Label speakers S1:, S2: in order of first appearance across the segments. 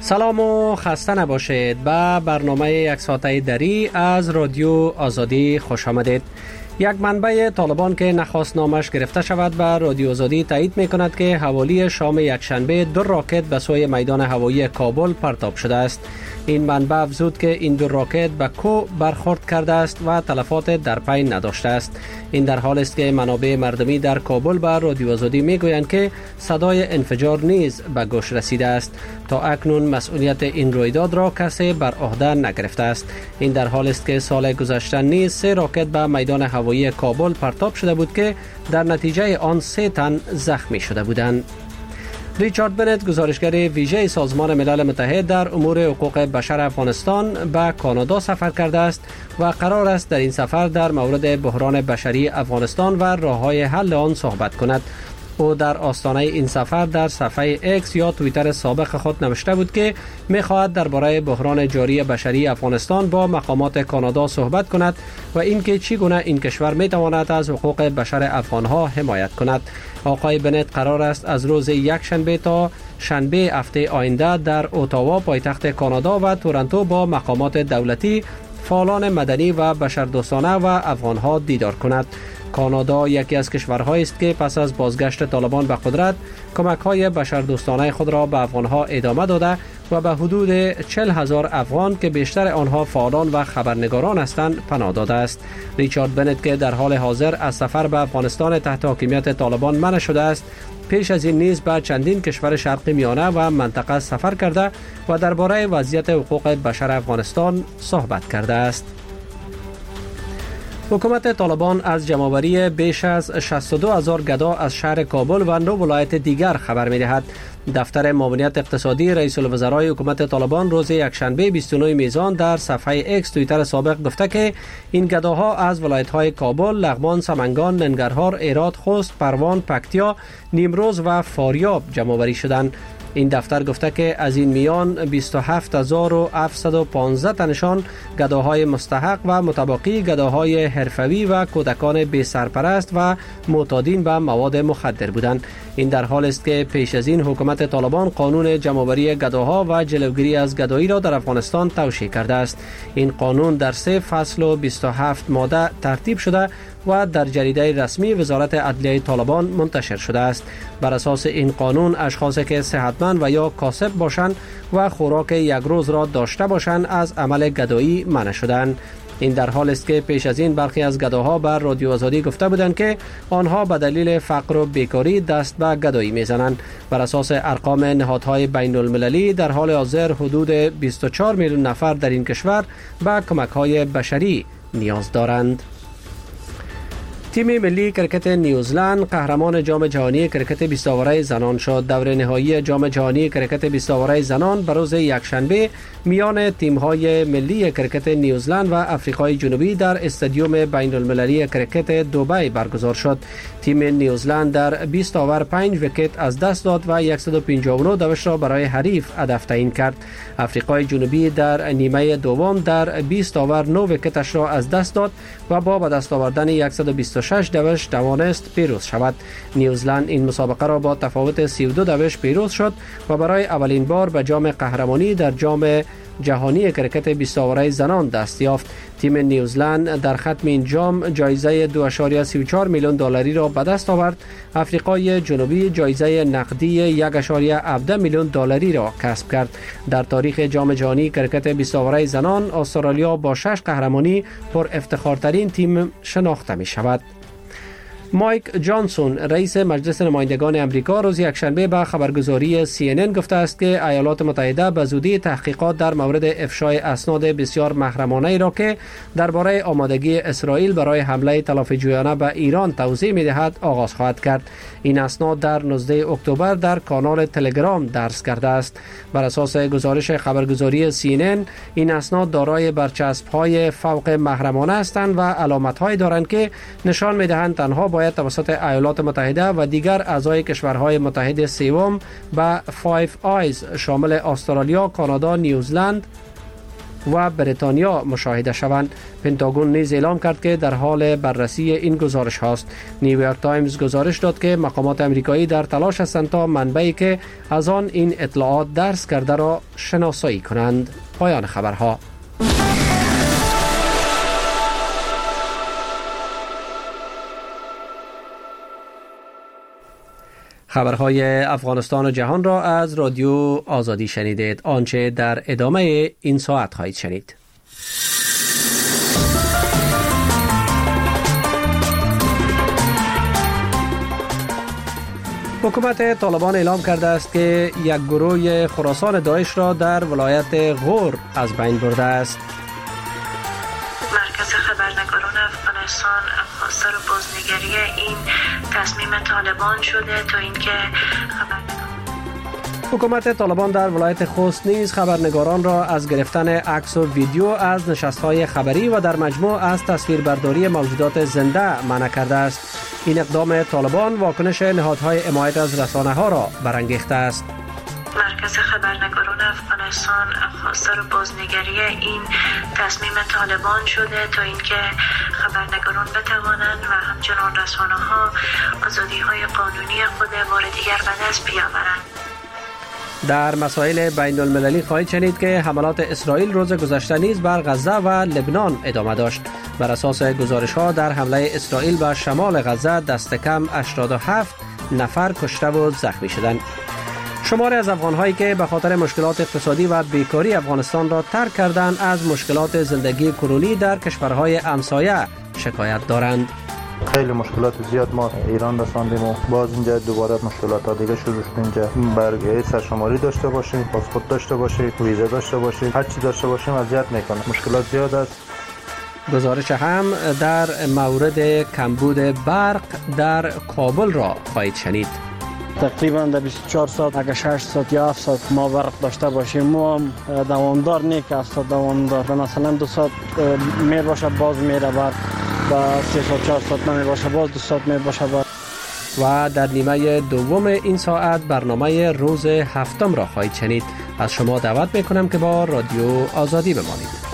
S1: سلام و خسته نباشید. به برنامه یک ساعته دری از رادیو آزادی خوش آمدید. یک منبع طالبان که نخواست نامش گرفته شود به رادیو آزادی تایید می کند که حوالی شام یکشنبه 2 راکت به سوی میدان هوایی کابل پرتاب شده است. این منبع افزود که این 2 راکت به کو برخورد کرده است و تلفات در پی نداشته است. این در حال است که منابع مردمی در کابل به رادیو آزادی می گویند که صدای انفجار نیز به گوش رسیده است. تا اکنون مسئولیت این رویداد را کسی بر عهده نگرفته است. این در حال است که سال گذشته نیز 3 راکت به میدان هوایی کابل پرتاب شده بود که در نتیجه آن 3 تن زخمی شده بودند. ریچارد بنت، گزارشگر ویژه سازمان ملل متحد در امور حقوق بشر افغانستان، به کانادا سفر کرده است و قرار است در این سفر در مورد بحران بشری افغانستان و راه‌های حل آن صحبت کند. او در آستانه این سفر در صفحه اکس یا توییتر سابق خود نوشته بود که می‌خواهد درباره بحران جاری بشری افغانستان با مقامات کانادا صحبت کند و اینکه چگونه این کشور می‌تواند از حقوق بشر افغان‌ها حمایت کند. آقای بنت قرار است از روز یکشنبه تا شنبه هفته آینده در اتاوا پایتخت کانادا و تورنتو با مقامات دولتی، فعالان مدنی و بشردوستانه و افغان‌ها دیدار کند. کانادا یکی از کشورهایی است که پس از بازگشت طالبان به قدرت کمک‌های بشردوستانه خود را به افغان‌ها ادامه داده و به حدود 40,000 افغان که بیشتر آنها فعالان و خبرنگاران هستند پناه داده است. ریچارد بنت که در حال حاضر از سفر به افغانستان تحت حاکمیت طالبان منع شده است، پیش از این نیز به چندین کشور شرق میانه و منطقه سفر کرده و درباره وضعیت حقوق بشر افغانستان صحبت کرده است. حکومت طالبان از جمع‌آوری بیش از 62,000 گدا از شهر کابل و 9 ولایت دیگر خبر می‌دهد. دفتر معاونت اقتصادی رئیس الوزرای حکومت طالبان روز یکشنبه 29 میزان در صفحه اکس توییتر سابق گفته که این گداها از ولایت‌های کابل، لغمان، سمنگان، ننگرهار، هرات، خوست، پروان، پکتیا، نیمروز و فاریاب جمع‌آوری شدند. این دفتر گفته که از این میان 27,715 تنشان گداهای مستحق و متباقی گداهای حرفوی و کودکان بی سرپرست و معتادین به مواد مخدر بودند. این در حال است که پیش از این حکومت طالبان قانون جمع‌آوری گداها و جلوگیری از گدایی را در افغانستان توشیح کرده است. این قانون در 3 فصل و 27 ماده ترتیب شده و در جریده رسمی وزارت عدلیه طالبان منتشر شده است. بر اساس این قانون اشخاصی که صحتمند و یا کاسب باشند و خوراک یک روز را داشته باشند از عمل گدایی منع شدند. این در حال است که پیش از این برخی از گداها بر رادیو آزادی گفته بودند که آنها به دلیل فقر و بیکاری دست به گدایی میزنند. بر اساس ارقام نهادهای بین المللی در حال حاضر حدود 24 میلیون نفر در این کشور به کمک‌های بشری نیاز دارند. تیم ملی کرکت نیوزلند قهرمان جام جهانی کرکت 20 آوره زنان شد. دور نهایی جام جهانی کرکت 20 آوره زنان به روز یکشنبه میان تیم‌های ملی کرکت نیوزلند و آفریقای جنوبی در استادیوم بین المللی کرکت دبی برگزار شد. تیم نیوزلند در 20 آور 5 ویکت از دست داد و 159 دوش را برای حریف هدف تعیین کرد. آفریقای جنوبی در نیمه دوم در 20 آور 9 ویکتش را از دست داد و با به دست آوردن 126 دوش توانست پیروز شود. نیوزلند این مسابقه را با تفاوت 32 دوش پیروز شد و برای اولین بار به جام قهرمانی در جام جهانی کرکت 20 آوره زنان دست یافت. تیم نیوزلند در ختم این جام جایزه 2.34 میلیون دلاری را به دست آورد. آفریقای جنوبی جایزه نقدی 1.17 میلیون دلاری را کسب کرد. در تاریخ جام جهانی کرکت 20 آوره زنان استرالیا با 6 قهرمانی پر افتخارترین تیم شناخته می شود. مایک جانسون رئیس مجلس نمایندگان امریکا روز یکشنبه به خبرگزاری CNN گفته است که ایالات متحده به زودی تحقیقات در مورد افشای اسناد بسیار محرمانه ای را که درباره آمادگی اسرائیل برای حمله تلافی‌جویانه به ایران توضیح می‌دهد آغاز خواهد کرد. این اسناد در 19 اکتبر در کانال تلگرام درج کرده است. بر اساس گزارش خبرگزاری CNN این اسناد دارای برچسب‌های فوق محرمانه هستند و علامت‌هایی دارند که نشان می‌دهند تنها باید توسط ایالات متحده و دیگر اعضای کشورهای متحد سوم به فایو آیز شامل استرالیا، کانادا، نیوزلند و بریتانیا مشاهده شوند. پنتاگون نیز اعلام کرد که در حال بررسی این گزارش هاست. نیویورک تایمز گزارش داد که مقامات امریکایی در تلاش هستند تا منبعی که از آن این اطلاعات درس کرده را شناسایی کنند. پایان خبرها. خبرهای افغانستان و جهان را از رادیو آزادی شنیدید. آنچه در ادامه این ساعت خواهید شنید. حکومت طالبان اعلام کرده است که یک گروه خراسان داعش را در ولایت غور از بین برده است.
S2: مرکز خبرنگاران افغانستان خواستار بازنگری این تصمیم طالبان شده تا اینکه
S1: حکومت طالبان در ولایت خوست نیز خبرنگاران را از گرفتن عکس و ویدیو از نشست‌های خبری و در مجموع از تصویربرداری موجودات زنده منع کرده است. این اقدام طالبان واکنش نهادهای حمایت از رسانه‌ها را برانگیخته است.
S2: مرکز خبرنگاران افغانستان خواستار بازنگری این تصمیم طالبان شده تا اینکه خبرنگاران بتوانند و همچنان رسانه‌ها آزادی‌های قانونی خود بار دیگر به دست بیاورند.
S1: در مسائل بین المللی خواهید شنید که حملات اسرائیل روز گذشته نیز بر غزه و لبنان ادامه داشت. بر اساس گزارش‌ها در حمله اسرائیل به شمال غزه دست کم 87 نفر کشته و زخمی شدند. شماری از افغان‌هایی که به خاطر مشکلات اقتصادی و بیکاری افغانستان را ترک کردند از مشکلات زندگی کنونی در کشورهای همسایه شکایت دارند.
S3: خیلی مشکلات زیاد ما ایران رساندیم و باز اینجا دوباره مشکلات ها دیگه شروع شد. اینجا برگه سرشماری داشته باشید، پاسپورت داشته باشید، ویزا داشته باشید، هر چی داشته باشیم اذیت میکنه. مشکلات زیاد است.
S1: گزارش هم در مورد کمبود برق در کابل را خواهید شنید.
S4: تقریبا در 24 ساعت اگر 6 ساعت یا 7 ساعت ما برق داشته باشیم ما هم دوامدار نیست که 7 ساعت دوامدار، مثلا 2 ساعت میر باشه باز میره برق و 3 ساعت 4 ساعت نمی باشه باز 2 ساعت می باشه برق.
S1: و در نیمه دوم این ساعت برنامه روز هفتم را خواهید شنید. از شما دعوت میکنم که با رادیو آزادی بمانید.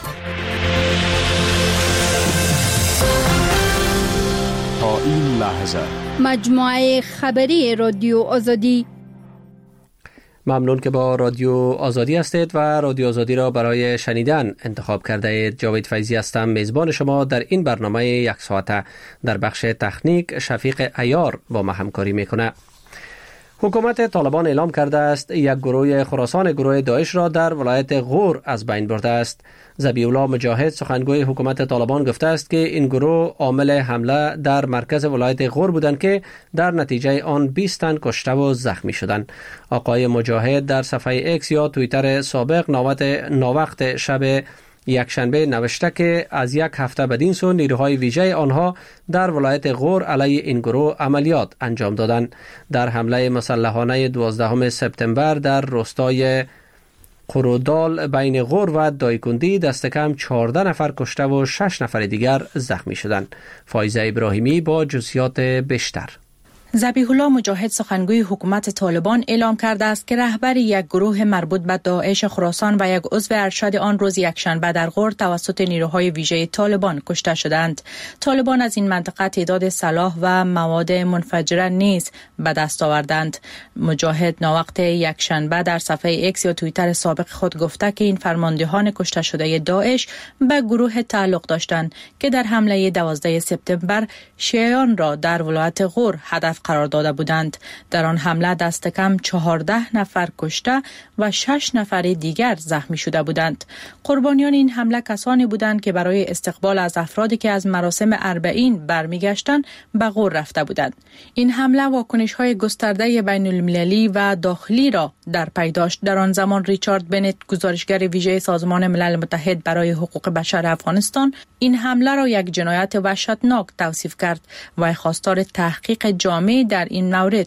S5: تا این لحظه
S6: مجموعه خبری رادیو آزادی.
S1: ممنون که با رادیو آزادی هستید و رادیو آزادی را برای شنیدن انتخاب کرده اید. جاوید فیضی هستم، میزبان شما در این برنامه یک ساعته. در بخش تکنیک شفیق عیار با ما همکاری میکنه. حکومت طالبان اعلام کرده است یک گروه خراسان گروه داعش را در ولایت غور از بین برده است. ذبیح الله مجاهد سخنگوی حکومت طالبان گفته است که این گروه عامل حمله در مرکز ولایت غور بودند که در نتیجه آن 20 تن کشته و زخمی شدند. آقای مجاهد در صفحه ایکس یا توییتر سابق ناوقت شب یکشنبه نوشته که از یک هفته بدین سو نیروهای ویژه آنها در ولایت غور علیه این گروه عملیات انجام دادند. در حمله مسلحانه 12 سپتامبر در روستای قرودال بین غور و دایکندی دست کم 14 نفر کشته و 6 نفر دیگر زخمی شدند. فایزه ابراهیمی با جزئیات بیشتر.
S7: ذبیح الله مجاهد سخنگوی حکومت طالبان اعلام کرده است که رهبر یک گروه مربوط به داعش خراسان و یک عضو ارشد آن روز یکشنبه در غور توسط نیروهای ویژه طالبان کشته شدند. طالبان از این منطقه تعداد سلاح و مواد منفجره نیز به دست آوردند. مجاهد ناوقت یکشنبه در صفحه ایکس یا توییتر سابق خود گفته که این فرماندهان کشته شده داعش به گروه تعلق داشتند که در حمله 12 سپتامبر شیعیان را در ولایت غور هدف قرار داده بودند. در آن حمله دست کم 14 نفر کشته و 6 نفر دیگر زخمی شده بودند. قربانیان این حمله کسانی بودند که برای استقبال از افرادی که از مراسم اربعین برمیگشتند به غور رفته بودند. این حمله واکنش‌های گسترده بین المللی و داخلی را در پی داشت. در آن زمان ریچارد بنت، گزارشگر ویژه سازمان ملل متحد برای حقوق بشر افغانستان، این حمله را یک جنایت وحشتناک توصیف کرد و خواستار تحقیق جامع در این مورد شد.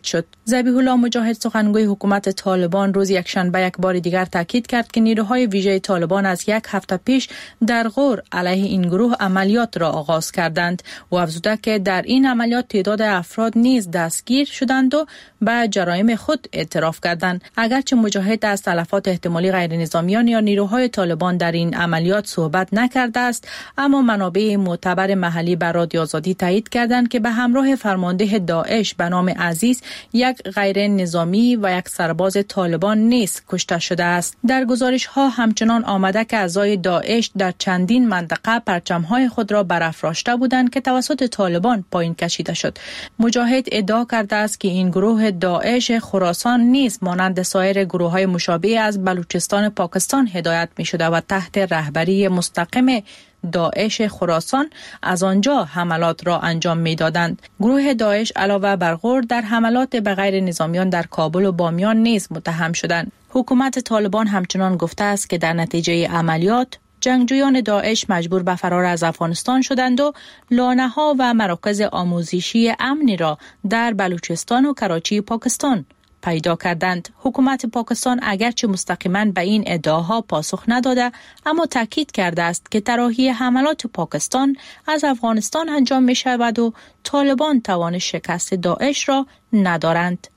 S7: ذبیح الله مجاهد سخنگوی حکومت طالبان روز یکشنبه یک بار دیگر تاکید کرد که نیروهای ویژه طالبان از یک هفته پیش در غور علیه این گروه عملیات را آغاز کردند و افزوده که در این عملیات تعداد افراد نیز دستگیر شدند و به جرایم خود اعتراف کردند. اگرچه مجاهد از تلفات احتمالی غیر نظامیان یا نیروهای طالبان در این عملیات صحبت نکرده است، اما منابع معتبر محلی به رادیو آزادی تایید کردند که به همراه فرمانده داعش به نام عزیز یک غیر نظامی و یک سرباز طالبان نیز کشته شده است. در گزارش ها همچنان آمده که اعضای داعش در چندین منطقه پرچم های خود را برافراشته بودند که توسط طالبان پایین کشیده شد. مجاهد ادعا کرده است که این گروه داعش خراسان نیز مانند سایر گروه های مشابه از بلوچستان پاکستان هدایت می شده و تحت رهبری مستقیم داعش خراسان از آنجا حملات را انجام می دادند. گروه داعش علاوه بر غور در حملات به غیر نظامیان در کابل و بامیان نیز متهم شدند. حکومت طالبان همچنان گفته است که در نتیجه عملیات جنگجویان داعش مجبور به فرار از افغانستان شدند و لانه‌ها و مراکز آموزشی امنی را در بلوچستان و کراچی پاکستان پیدا کردند. حکومت پاکستان اگرچه مستقیما به این ادعاها پاسخ نداده، اما تاکید کرده است که طراحی حملات پاکستان از افغانستان انجام می شود و طالبان توان شکست داعش را ندارند.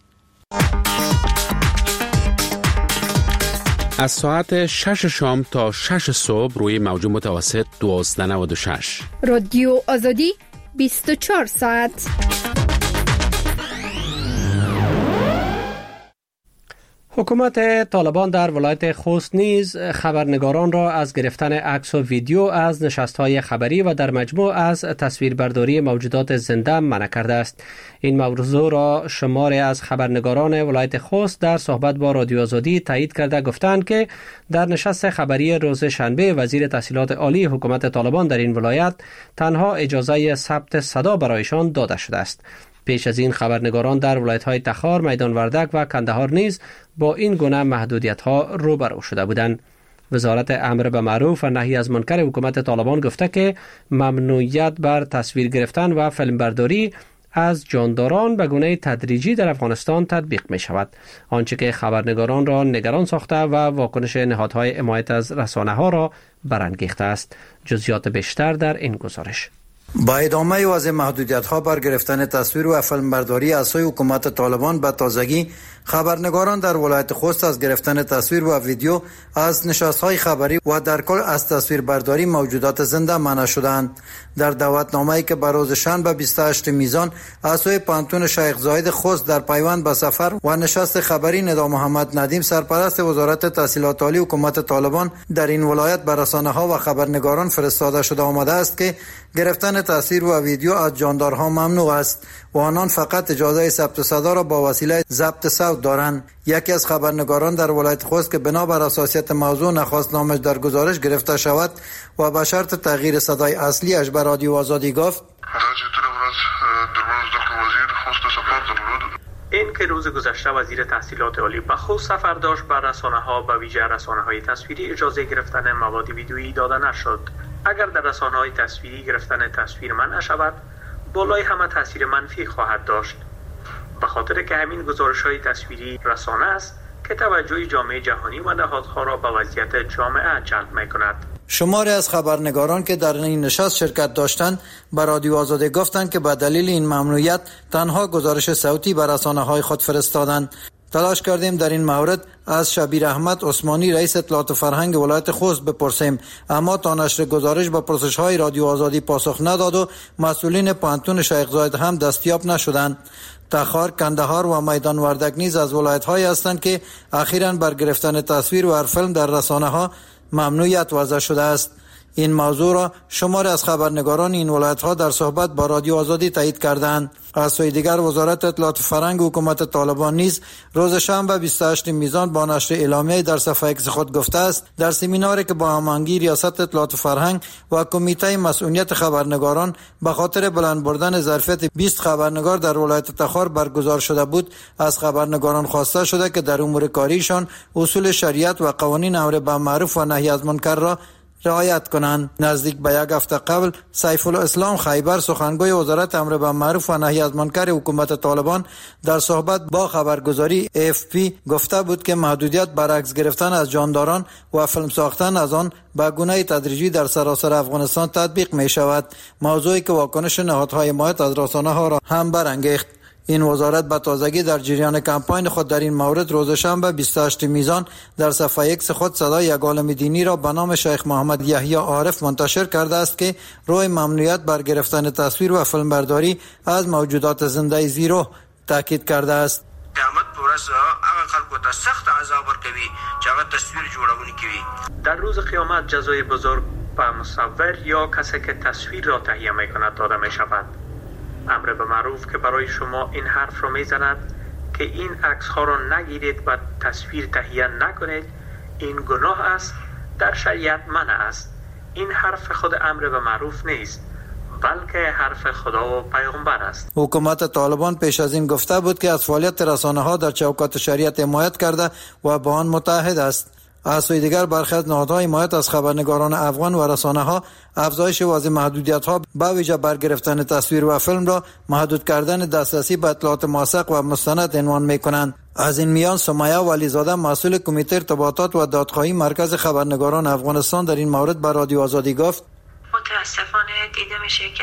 S8: از ساعت 6 شام تا 6 صبح روی موج متوسط 1296
S6: رادیو آزادی 24 ساعت.
S1: حکومت طالبان در ولایت خوست نیز خبرنگاران را از گرفتن عکس و ویدیو از نشست‌های خبری و در مجموع از تصویربرداری موجودات زنده منع کرده است. این موضوع را شماری از خبرنگاران ولایت خوست در صحبت با رادیو آزادی تایید کرده گفتند که در نشست خبری روز شنبه وزیر تحصیلات عالی حکومت طالبان در این ولایت تنها اجازه ثبت صدا برایشان داده شده است. پیش از این خبرنگاران در ولایت‌های تخار، میدان وردک و کندهار نیز با این گونه محدودیت‌ها روبرو شده بودند. وزارت امر به معروف و نهی از منکر حکومت طالبان گفته که ممنوعیت بر تصویر گرفتن و فیلمبرداری از جانداران به گونه تدریجی در افغانستان تطبیق می شود، آنچه که خبرنگاران را نگران ساخته و واکنش نهادهای حمایت از رسانه‌ها را برانگیخته است. جزئیات بیشتر در این گزارش.
S9: با ادامه وضع محدودیت‌ها بر گرفتن تصویر و فیلمبرداری از سوی حکومت طالبان به تازگی خبرنگاران در ولایت خوست از گرفتن تصویر و ویدیو از نشست‌های خبری و در کل از تصویربرداری موجودات زنده منع شدند. در دعوتنامه‌ای که بر روز شنبه 28 میزان از سوی پانتون شیخ زاید خوست در پیوند به سفر و نشست خبری ندا محمد ندیم سرپرست وزارت تحصیلات عالی حکومت طالبان در این ولایت به رسانه‌ها و خبرنگاران فرستاده شده آمده است که گرفتن تصویر و ویدیو از جاندارها ممنوع است و آنان فقط اجازه ثبت صدا را با وسیله ضبط صوت دارند. یکی از خبرنگاران در ولایت خوست که بنابر حساسیت موضوع نخواست نامش در گزارش گرفته شود و به شرط تغییر صدای اصلیش به رادیو آزادی گفت:
S10: این که روز گذشته وزیر تحصیلات عالی به خوست سفر داشت، بر رسانه‌ها به ویژه رسانه‌های تصویری اجازه گرفتن مواد ویدیویی داده نشد. اگر در رسانه‌های تصویری گرفتن تصویر منع شود، بالای همه تاثیر منفی خواهد داشت، به خاطر که همین گزارش‌های تصویری رسانه است که توجه جامعه جهانی و نهادها را به وضعیت جامعه جلب می‌کند.
S9: شماری از خبرنگاران که در این نشست شرکت داشتند به رادیو آزادی گفتند که به دلیل این ممنوعیت تنها گزارش صوتی به رسانه‌های خود فرستادند. تلاش کردیم در این مورد از شبیر احمد عثمانی رئیس اطلاعات و فرهنگ ولایت خوست بپرسیم، اما تا نشر گزارش به پرسش‌های رادیو آزادی پاسخ نداد و مسئولین پانتون شیخ زاید هم دستیاب نشدند. تخار، کندهار و میدان وردک نیز از ولایت‌هایی هستند که اخیراً بر گرفتن تصویر و فیلم در رسانه‌ها ممنوعیت وضع شده است. این موضوع را شماری از خبرنگاران این ولایت‌ها در صحبت با رادیو آزادی تایید کردند. از سوی دیگر وزارت اطلاعات و فرهنگ حکومت طالبان نیز روز شنبه 28 میزان با نشر اعلامیه در صفحه ایکس خود گفته است در سمیناری که با هماهنگی ریاست اطلاعات و فرهنگ و کمیته مسئولیت خبرنگاران به خاطر بلند بردن ظرفیت 20 خبرنگار در ولایت تخار برگزار شده بود، از خبرنگاران خواسته شده که در امور کاریشان اصول شریعت و قوانین امر به معروف و نهی از منکر را رعایت کنند. نزدیک به یک هفته قبل سیف الاسلام خیبر سخنگوی وزارت امر بالمعروف و نهی از منکر حکومت طالبان در صحبت با خبرگزاری AFP گفته بود که محدودیت بر عکس گرفتن از جانداران و فیلم ساختن از آن به گونه تدریجی در سراسر افغانستان تطبیق می شود، موضوعی که واکنش نهادهای حمایت از رسانه ها را هم برانگیخت. این وزارت به تازگی در جریان کمپاین خود در این مورد روز شنبه 28 میزان در صفحه ایکس خود صدای یک عالم دینی را به نام شیخ محمد یحیی عارف منتشر کرده است که روی ممنوعیت بر گرفتن تصویر و فیلمبرداری از موجودات زنده زیرو تاکید کرده است.
S11: قیامت پورس هغه خلکو ته سخت عذاب ورکوي چې هغه تصویر جوړونکي کوي.
S10: در روز قیامت جزای بزرگ به مصور یا کسی که تصویر را تهیه میکند داده می شود. امر به معروف که برای شما این حرف را میزند که این عکس ها را نگیرید و تصویر تهیه نکنید، این گناه است، در شریعت منع است. این حرف خود امر به معروف نیست، بلکه حرف خدا و پیغمبر است.
S9: حکومت طالبان پیش از این گفته بود که از فعالیت رسانه ها در چوکات شریعت حمایت کرده و با آن متحد است. از سوی دیگر برخی از نهادهای حمایت از خبرنگاران افغان و رسانه ها افزایش وضع محدودیت ها به ویژه بر گرفتن تصویر و فیلم را محدود کردن دسترسی به اطلاعات موثق و مستند عنوان می کنند. از این میان سمیه ولیزاده مسئول کمیته ارتباطات و دادخواهی مرکز خبرنگاران افغانستان در این مورد به رادیو آزادی گفت:
S2: متاسفانه دیده میشه که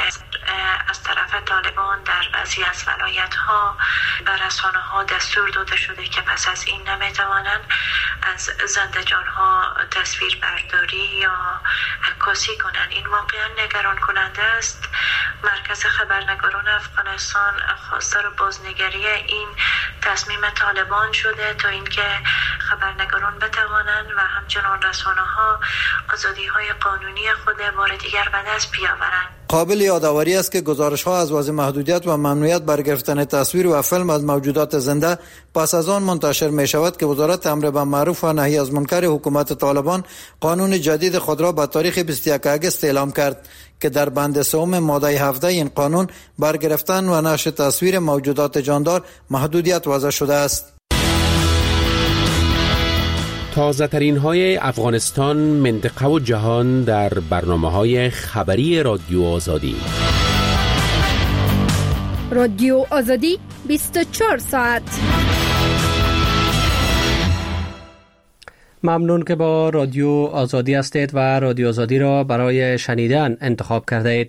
S2: از طرف طالبان در بعضی از ولایت‌ها به رسانه‌ها دستور داده شده که پس از این نمیتوانند از زنده‌جان‌ها تصویر برداری یا عکاسی کنند. این واقعا نگران کننده است. مرکز خبرنگاران افغانستان خواستار بازنگری این تصمیم طالبان شده تا اینکه خبرنگاران بتوانند و همچنان رسانه‌ها آزادی‌های قانونی خود بار دیگر به دست بیاورند.
S9: قابل یادآوری است که گزارش‌ها از وضع محدودیت و ممنوعیت بر گرفتن تصویر و فیلم از موجودات زنده پس از آن منتشر می شود که وزارت امر بالمعروف و نهی از منکر حکومت طالبان قانون جدید خود را به تاریخ 21 اگست اعلام کرد که در بند سوم ماده 17 این قانون بر گرفتن و نشر تصویر موجودات جاندار محدودیت وضع شده است.
S8: تازه ترین های افغانستان، منطقه و جهان در برنامه های خبری رادیو آزادی.
S6: رادیو آزادی 24 ساعت.
S1: ممنون که با رادیو آزادی هستید و رادیو آزادی را برای شنیدن انتخاب کرده اید.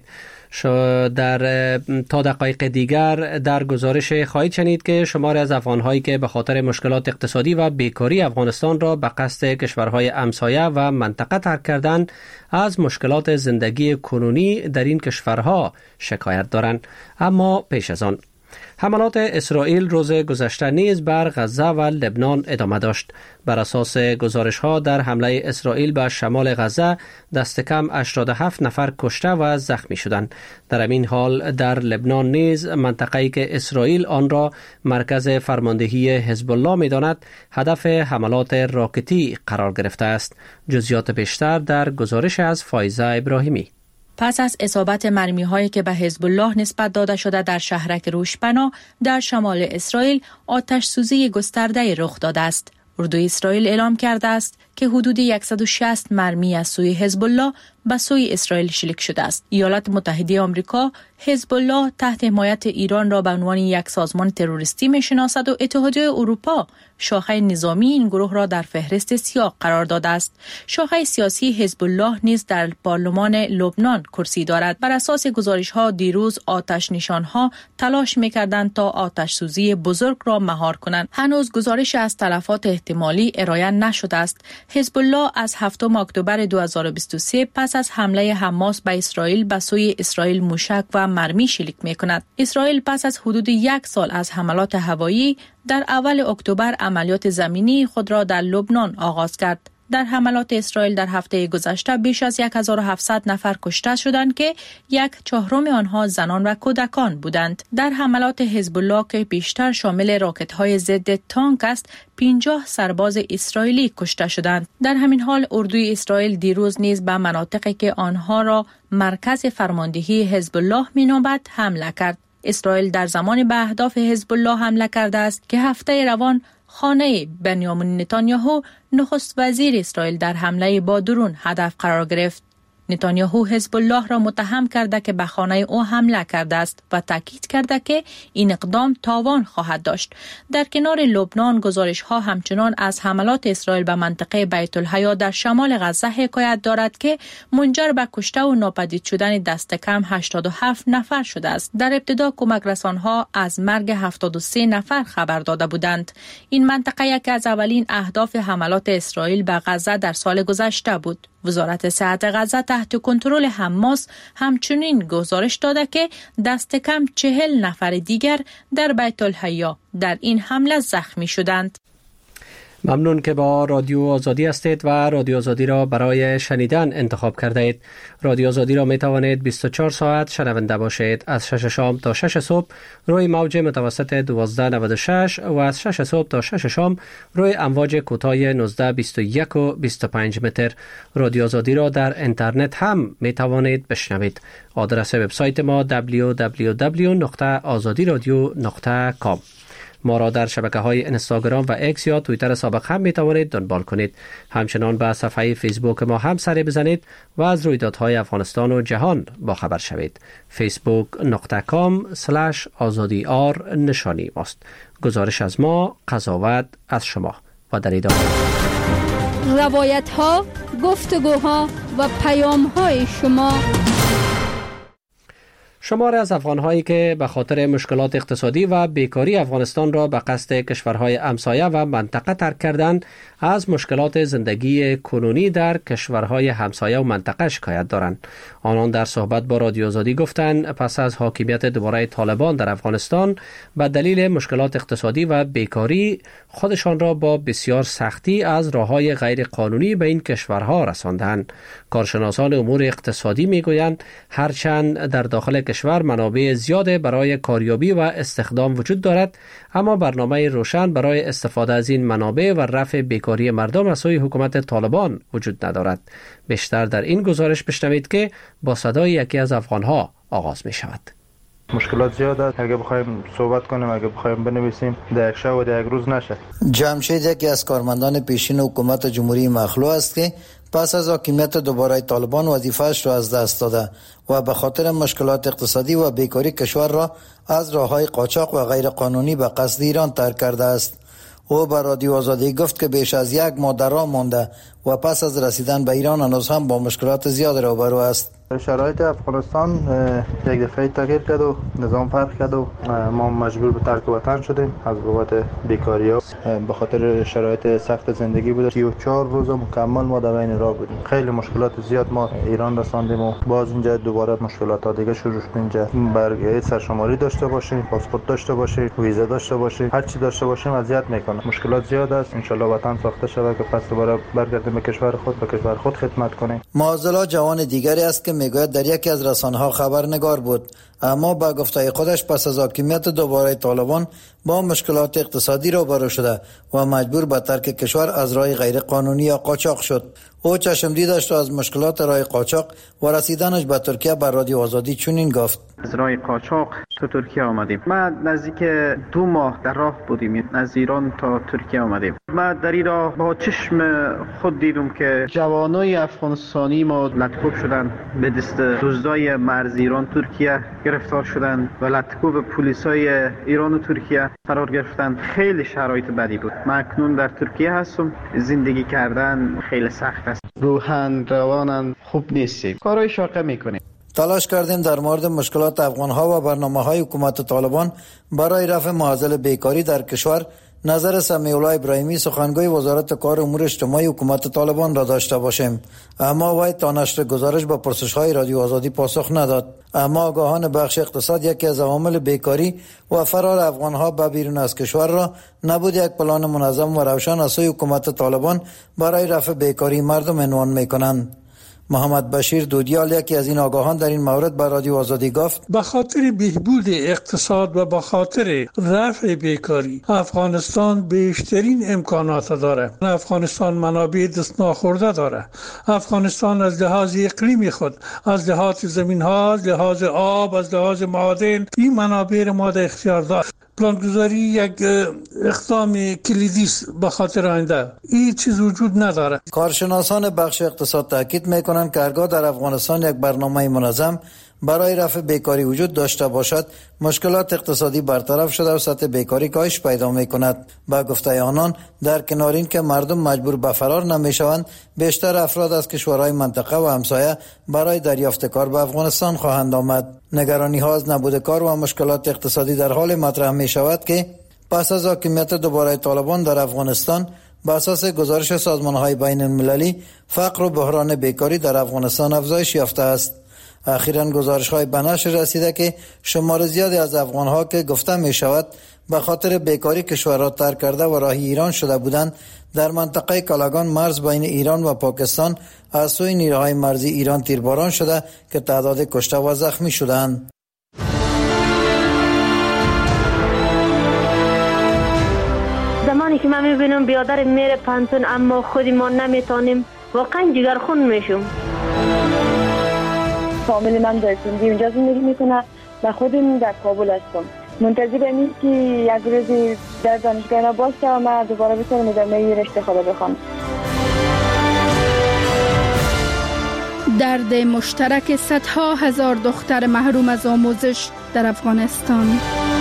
S1: تا دقایق دیگر در گزارش خواهید شنید که شماری از افغان‌هایی که به خاطر مشکلات اقتصادی و بیکاری افغانستان را به قصد کشورهای همسایه و منطقه ترک کردند، از مشکلات زندگی کنونی در این کشورها شکایت دارند. اما پیش از آن حملات اسرائیل روز گذشته نیز بر غزه و لبنان ادامه داشت. بر اساس گزارش‌ها در حمله اسرائیل به شمال غزه دست کم 87 نفر کشته و زخمی شدند. در همین حال در لبنان نیز منطقه‌ای که اسرائیل آن را مرکز فرماندهی حزب الله می‌داند، هدف حملات راکتی قرار گرفته است. جزئیات بیشتر در گزارش از فایزه ابراهیمی.
S7: پس از اصابت مرمی‌هایی که به حزب الله نسبت داده شده در شهرک روشپنا در شمال اسرائیل، آتش سوزی گسترده رخ داده است. اردوی اسرائیل اعلام کرده است که حدود 160 مرمی از سوی حزب الله به سوی اسرائیل شلیک شده است. ایالات متحده آمریکا حزب الله تحت حمایت ایران را به عنوان یک سازمان تروریستی می‌شناسد و اتحادیه اروپا شاخه نظامی این گروه را در فهرست سیاه قرار داده است. شاخه سیاسی حزب الله نیز در پارلمان لبنان کرسی دارد. بر اساس گزارش‌ها دیروز آتش نشان‌ها تلاش می‌کردند تا آتش سوزی بزرگ را مهار کنند. هنوز گزارش از تلفات احتمالی ارائه نشده است. حزب الله از 7 اکتبر 2023 پس از حمله حماس به اسرائیل به سوی اسرائیل موشک و مرمی شلیک می‌کند. اسرائیل پس از حدود 1 سال از حملات هوایی در اول اکتبر عملیات زمینی خود را در لبنان آغاز کرد. در حملات اسرائیل در هفته گذشته بیش از 1700 نفر کشته شدند که 1/4 آنها زنان و کودکان بودند. در حملات حزب الله که بیشتر شامل راکت‌های ضد تانک است، 50 سرباز اسرائیلی کشته شدند. در همین حال اردوی اسرائیل دیروز نیز به مناطقی که آنها را مرکز فرماندهی حزب الله می‌نامد حمله کرد. اسرائیل در زمان به اهداف حزب الله حمله کرده است که هفته روان خانه بنیامین نتانیاهو نخست وزیر اسرائیل در حمله با درون هدف قرار گرفت. نتانیاهو حزب الله را متهم کرده که به خانه او حمله کرده است و تاکید کرده که این اقدام تاوان خواهد داشت. در کنار لبنان گزارش ها همچنان از حملات اسرائیل به منطقه بیت الحیا در شمال غزه حکایت دارد که منجر به کشته و ناپدید شدن دست کم 87 نفر شده است. در ابتدا کمک رسانها از مرگ 73 نفر خبر داده بودند. این منطقه یکی از اولین اهداف حملات اسرائیل به غزه در سال گذشته بود. وزارت صحت غزه تحت کنترل حماس همچنین گزارش داده که دست کم 40 نفر دیگر در بیت الحیا در این حمله زخمی شدند.
S1: ممنون که با رادیو آزادی هستید و رادیو آزادی را برای شنیدن انتخاب کرده اید. رادیو آزادی را می توانید 24 ساعت شنونده باشید. از 6 شام تا 6 صبح روی موج متوسط 1296 و از 6 صبح تا 6 شام روی امواج کوتاه 1921 و 25 متر. رادیو آزادی را در اینترنت هم می توانید بشنوید. آدرس وبسایت ما www.azadiradio.com. ما را در شبکه‌های اینستاگرام و اکس یا توییتر سابق هم می‌توانید دنبال کنید. همچنان به صفحه فیسبوک ما هم سری بزنید و از رویدادهای افغانستان و جهان با خبر شوید. facebook.com/azadiar نشانی ماست. گزارش از ما، قضاوت از شما. و در ادامه
S6: روایت‌ها، گفتگوها و پیام‌های شما.
S1: شمار از افغان‌هایی که به خاطر مشکلات اقتصادی و بیکاری افغانستان را به قصد کشورهای همسایه و منطقه ترک کردند، از مشکلات زندگی کنونی در کشورهای همسایه و منطقه شکایت دارند. آنان در صحبت با رادیو آزادی گفتند پس از حاکمیت دوباره طالبان در افغانستان به دلیل مشکلات اقتصادی و بیکاری خودشان را با بسیار سختی از راه‌های غیر قانونی به این کشورها رساندند. کارشناسان امور اقتصادی میگویند هرچند در داخل کشور منابع زیاد برای کاریابی و استخدام وجود دارد، اما برنامه روشن برای استفاده از این منابع و رفع بیکاری مردم از سوی حکومت طالبان وجود ندارد. بیشتر در این گزارش بشنوید که با صدای یکی از افغانها آغاز می شود.
S3: مشکلات زیاد است. اگه بخوایم صحبت کنیم، اگه بخوایم بنویسیم، در یک شب و در یک روز نشه.
S9: جمشید یکی از کارمندان پیشین حکومت جمهوری مخلوع است که پس از حاکمیت دوباره طالبان وظیفه‌اش را از دست داده و به خاطر مشکلات اقتصادی و بیکاری کشور را از راه‌های قاچاق و غیر قانونی به قصد ایران ترک کرده است. او به رادیو آزادی گفت که بیش از یک ماه در راه مانده و پس از رسیدن به ایران هنوز هم با مشکلات زیاد روبرو است.
S3: شرایط افغانستان یک دفعه تغییر کرد و نظام فرق کرد و ما مجبور به ترک وطن شدیم از بابت بیکاری ها. به خاطر شرایط سخت زندگی بود. 34 روز مکمل ما در بین راه بودیم. خیلی مشکلات زیاد ما ایران رساندیم و باز اینجا دوباره مشکلات ها دیگه شروع شد. اینجا برگه سرشماری داشته باشیم، پاسپورت داشته باشیم، ویزا داشته باشیم، هر چی داشته باشیم اذیت میکنه. مشکلات زیاد است. ان شاء الله وطن ساخته شود که پس دوباره برگردیم به کشور خود، به کشور خود خدمت کنیم.
S9: معزلا جوان دیگری است که میگوید در یکی از رسانه‌ها خبرنگار بود، اما با گفته خودش پس از حاکمیت دوباره طالبان با مشکلات اقتصادی روبرو شده و مجبور به ترک کشور از راه غیر قانونی یا قاچاق شد. او چشم دیدش را از مشکلات راه قاچاق و رسیدنش به ترکیه بر رادیو آزادی چنین گفت:
S12: از راه قاچاق تو ترکیه آمدیم. ما نزدیک 2 ماه در راه بودیم، از ایران تا ترکیه آمدیم. ما در این راه با چشم خود دیدم که جوانای افغانستانی ما لطکوب شدن، به دست دزدای مرز ایران ترکیه گرفتار شدن و لطکوب پلیسای ایران و ترکیه قرار گرفتن. خیلی شرایط بدی بود. من اکنون در ترکیه هستم. زندگی کردن خیلی سخت است. روحاً رواناً خوب نیستیم. کارهای شاقه میکنیم.
S9: تلاش کردیم در مورد مشکلات افغان‌ها و برنامه‌های حکومت طالبان برای رفع معضل بیکاری در کشور نظر سمیع الله ابراهیمی سخنگوی وزارت کار امور اجتماعی حکومت طالبان را داشته باشیم، اما وی تا نشر گزارش به پرسش‌های رادیو آزادی پاسخ نداد. اما آگاهان بخش اقتصاد یکی از عوامل بیکاری و فرار افغان‌ها به بیرون از کشور را نبود یک پلان منظم و روشن از سوی حکومت طالبان برای رفع بیکاری مردم عنوان می‌کنند. محمد بشیر دودیال یکی از این آگاهان در این مورد بر رادیو آزادی گفت:
S13: به خاطر بهبود اقتصاد و به خاطر رفع بیکاری افغانستان بیشترین امکانات داره. افغانستان منابع دست ناخورده داره. افغانستان از لحاظ اقلیمی خود، از لحاظ زمین ها، از لحاظ آب، از لحاظ معادن این منابع ما در اختیار داره. پلانگذاری یک اقدام کلیدی است به خاطر آینده. این چیز وجود نداره.
S9: کارشناسان بخش اقتصاد تاکید میکنند که هرگاه در افغانستان یک برنامه منظم برای رفع بیکاری وجود داشته باشد، مشکلات اقتصادی برطرف شده و سطح بیکاری کاهش پیدا میکند. با گفته آنان، در کنار این که مردم مجبور به فرار نمیشوند، بیشتر افراد از کشورهای منطقه و همسایه برای دریافت کار به افغانستان خواهند آمد. نگرانی ها از نبود کار و مشکلات اقتصادی در حال مطرح می شود که پس از حاکمیت دوباره طالبان در افغانستان، بر اساس گزارش سازمان‌های بین المللی، فقر و بحران بیکاری در افغانستان افزایش یافته است. اخیراً گزارش‌های به نشر رسیده که شمار زیادی از افغان‌ها که گفته می‌شود به خاطر بیکاری کشور را ترک کرده و راهی ایران شده بودند، در منطقه کالاگان مرز بین ایران و پاکستان از سوی نیروهای مرزی ایران تیرباران شده که تعداد کشته و زخمی شدند.
S14: زمانی که من می‌بینم بیادر میره پانتون اما خودی ما نمیتونیم، واقعا جگرخون میشم.
S15: فامیل من در سندی اونجا زندگی میکنه و خودم در کابل هستم. منتظرم این که یک روزی در دانشگاه اینا باشه و من دوباره بتونم ادامه رشته خود بخوام.
S6: درد مشترک صدها هزار دختر محروم از آموزش در افغانستان.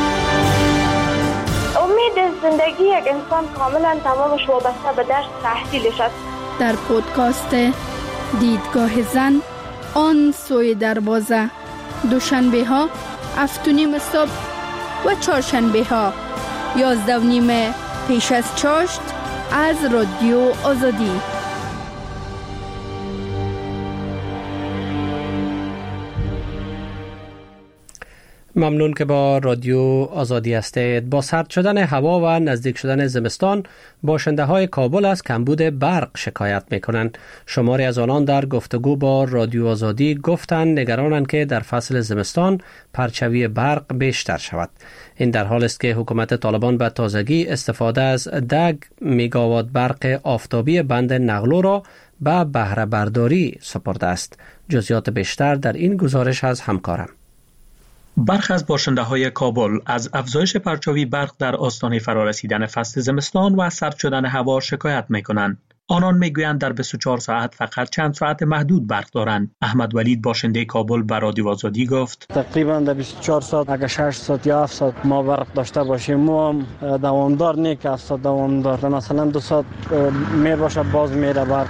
S15: امید زندگی یک انسان کاملا تمامش وابسته به درس تحصیلش است.
S6: در پودکاست دیدگاه زن، آن سوی دروازه، دوشنبه ها 7:30 صبح و چهارشنبه ها 11:30 پیش از چاشت از رادیو آزادی.
S1: ممنون که با رادیو آزادی هستید. با سرد شدن هوا و نزدیک شدن زمستان، باشنده های کابل از کمبود برق شکایت می کنند. شماری از آنان در گفتگو با رادیو آزادی گفتند نگرانند که در فصل زمستان پرچوی برق بیشتر شود. این در حال است که حکومت طالبان به تازگی استفاده از 10 مگاوات برق آفتابی بند نغلو را به بهره برداری سپرده است. جزئیات بیشتر در این گزارش از همکارم.
S10: برخی از باشنده‌های کابل از افزایش پرچاوی برق در آستانه فرارسیدن فصل زمستان و سرد شدن هوا شکایت می‌کنند. آنان میگویند در 24 ساعت فقط چند ساعت محدود برق دارند. احمد ولید باشنده کابل به رادیو آزادی گفت
S4: تقریبا در 24 ساعت اگر 6 ساعت یا 7 ساعت ما برق داشته باشیم، ما هم دوامدار نیست که 7 ساعت دوامدار، مثلا 2 ساعت می باشه باز میره برق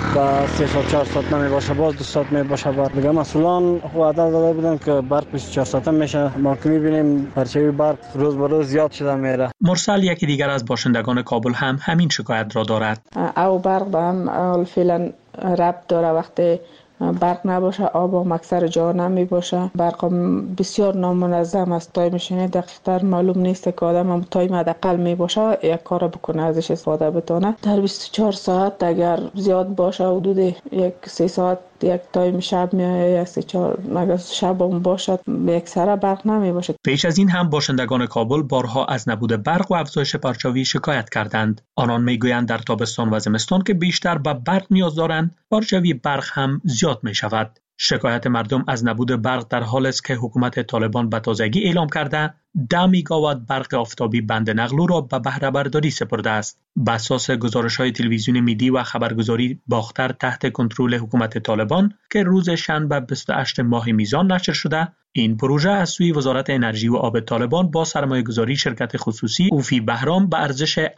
S4: و 3 ساعت 4 ساعت نمی باشه باز 2 ساعت می باشه برق. دیگه مسئولان وعده داده بودن که برق 24 ساعت میشه، ما که میبینیم پرچاوی برق روز به روز زیاد شده میره.
S10: مرسل یکی دیگر از باشندگان کابل هم همین شکایت را دارد.
S16: او برق هم فعلا ربط داره، وقتی برق نباشه آب هم اکثر جا نمی باشه. برق هم بسیار نامنظم است، تایمش دقیق‌تر معلوم نیست که آدم هم تایم حداقل می باشه یک کار بکنه ازش استفاده بتونه. در 24 ساعت اگر زیاد باشه حدود یک 3 ساعت یک تایم شب میایه، یک 3-4 اگر شب هم باشد یک سره برق نمی باشه.
S10: پیش از این هم باشندگان کابل بارها از نبود برق و افزایش پرچاوی شکایت کردند. آنان میگویند در تابستان و زمستان که بیشتر به برق نیاز دارند، پرچاوی برق هم زیاد می شود. شکایت مردم از نبود برق در حال است که حکومت طالبان به تازگی اعلام کرده 10 مگاوات برق آفتابی بند نغلو را به بهره برداری سپرده است. بر اساس گزارش‌های تلویزیون میدی و خبرگزاری باختر تحت کنترل حکومت طالبان که روز شنبه 28 ماه میزان نشر شده، این پروژه از سوی وزارت انرژی و آب طالبان با سرمایه‌گذاری شرکت خصوصی اوفی بهرام به ارزش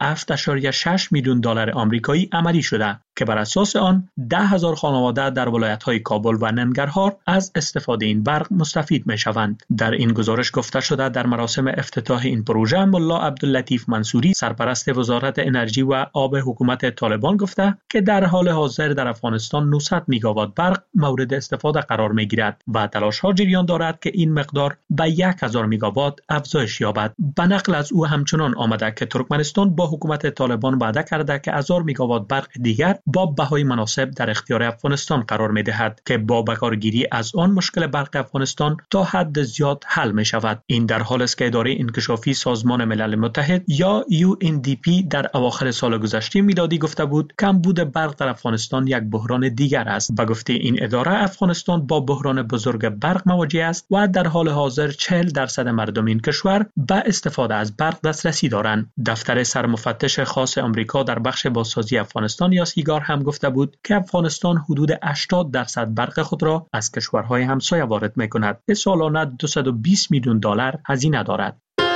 S10: 7.6 میلیون دلار آمریکایی عملی شده که بر اساس آن 10,000 خانواده در ولایت‌های کابل و ننگرهار از استفاده این برق مستفید می‌شوند. در این گزارش گفته شده در مراسم افتتاح این پروژه ملا عبداللطیف منصوری سرپرست وزارت انرژی و آب حکومت طالبان گفته که در حال حاضر در افغانستان 900 مگاوات برق مورد استفاده قرار می‌گیرد و تلاش‌ها جریان دارد که این مقدار به 1000 مگاوات افزایش یابد. به نقل از او همچنان آمده که ترکمنستان با حکومت طالبان وعده کرده که 1000 مگاوات برق دیگر با بهای مناسب در اختیار افغانستان قرار می‌دهد که با بکارگیری از آن مشکل برق افغانستان تا حد زیاد حل می‌شود. این در حالی است که اداره انکشافی سازمان ملل متحد یا UNDP در اواخر سال گذشته میلادی گفته بود کمبود برق در افغانستان یک بحران دیگر است. به گفته این اداره افغانستان با بحران بزرگ برق مواجه است و در حال حاضر 40% مردم این کشور به استفاده از برق دسترسی دارند. دفتر سرمفتش خاص آمریکا در بخش بازسازی افغانستان یا سیگار هم گفته بود که افغانستان حدود 80% برق خود را از کشورهای همسایه وارد می‌کند که سالانه 220 میلیون دلار هزینه دارد.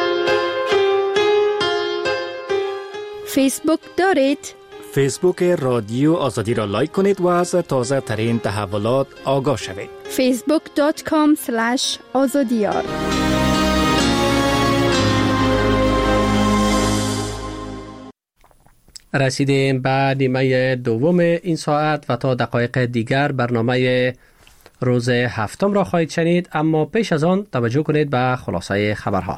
S6: فیسبوک دارید؟
S17: فیسبوک رادیو آزادی را لایک کنید و از تازه ترین تحولات آگاه شوید.
S6: facebook.com/azadiyar.
S1: رسیدیم به نیمه دوم این ساعت و تا دقایق دیگر برنامه روز هفتم را خواهید شنید، اما پیش از آن توجه کنید به خلاصه خبرها.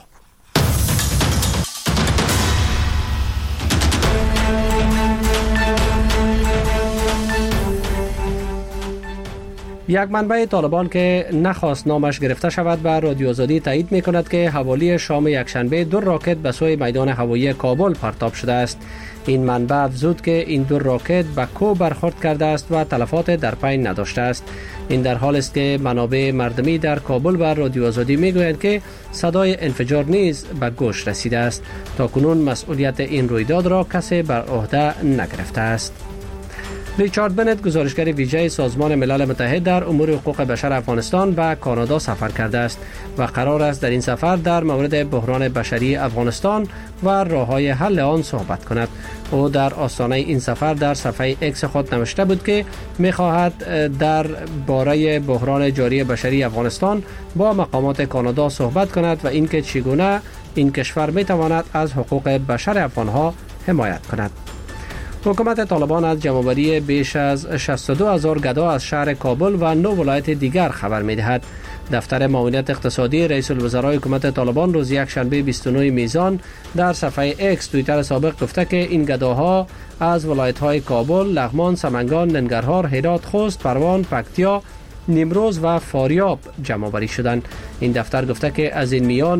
S1: یک منبع طالبان که نخواست نامش گرفته شود به رادیو آزادی تایید می کند که حوالی شام یکشنبه 2 راکت به سوی میدان هوایی کابل پرتاب شده است. این منبع افزود که این 2 راکت به کوه برخورد کرده است و تلفات در پی نداشته است. این در حالی است که منابع مردمی در کابل به رادیو آزادی می گویند که صدای انفجار نیز به گوش رسیده است. تاکنون مسئولیت این رویداد را کسی بر عهده نگرفته است. ریچارد بنت، گزارشگر ویژه سازمان ملل متحد در امور حقوق بشر افغانستان، به کانادا سفر کرده است و قرار است در این سفر در مورد بحران بشری افغانستان و راه‌های حل آن صحبت کند. او در آستانه این سفر در صفحه اکس خود نوشته بود که می‌خواهد در باره بحران جاری بشری افغانستان با مقامات کانادا صحبت کند و اینکه چگونه این کشور می‌تواند از حقوق بشر افغان‌ها حمایت کند. حکومت طالبان از جمع‌آوری بیش از 62,000 گدا از شهر کابل و 9 ولایت دیگر خبر می‌دهد. دفتر معاونت اقتصادی رئیس الوزرای حکومت طالبان روز یکشنبه 29 میزان در صفحه اکس توییتر سابق گفته که این گداها از ولایت‌های کابل، لغمان، سمنگان، ننگرهار، هرات، خوست، پروان، پکتیا، نیمروز و فاریاب جمع‌آوری شدند. این دفتر گفته که از این میان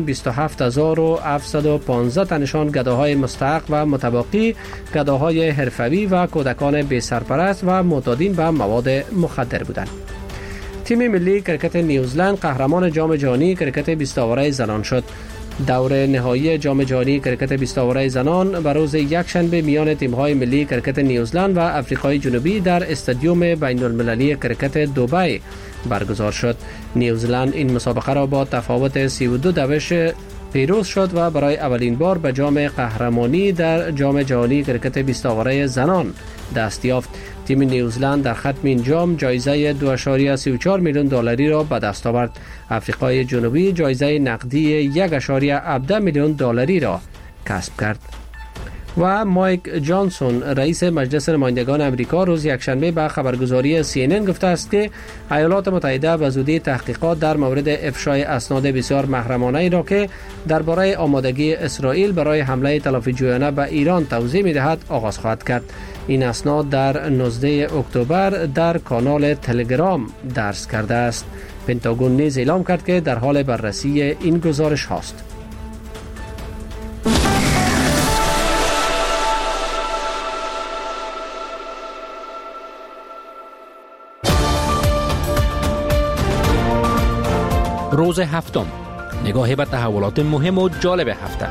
S1: 27715 تنشان گداهای مستحق و متباقی گداهای حرفوی و کودکان بی سرپرست و معتادین به مواد مخدر بودند. تیم ملی کرکت نیوزلند قهرمان جام جهانی کرکت 20 آوره زنان شد. دور نهایی جام جهانی کرکت 20 آوره زنان به روز یکشنبه میان تیم‌های ملی کرکت نیوزلند و آفریقای جنوبی در استادیوم بین‌المللی کرکت دبی برگزار شد. نیوزلند این مسابقه را با تفاوت 32 دوش پیروز شد و برای اولین بار به جام قهرمانی در جام جهانی کرکت 20 آوره زنان دست یافت. تیم نیوزلند در ختم این جام جایزه 2.34 میلیون دلاری را به دست آورد. آفریقای جنوبی جایزه نقدی 1.17 میلیون دلاری را کسب کرد. و مایک جانسون رئیس مجلس نمایندگان امریکا روز یکشنبه به خبرگزاری CNN گفته است که ایالات متحده به زودی تحقیقات در مورد افشای اسناد بسیار محرمانه را که درباره آمادگی اسرائیل برای حمله تلافی‌جویانه به ایران توضیح می‌دهد آغاز خواهد کرد. این اسناد در 19 اکتبر در کانال تلگرام درج کرده است. پنتاگون نیز اعلام کرد که در حال بررسی این گزارش هاست.
S8: روز هفتم، نگاهی به تحولات مهم و جالب هفته.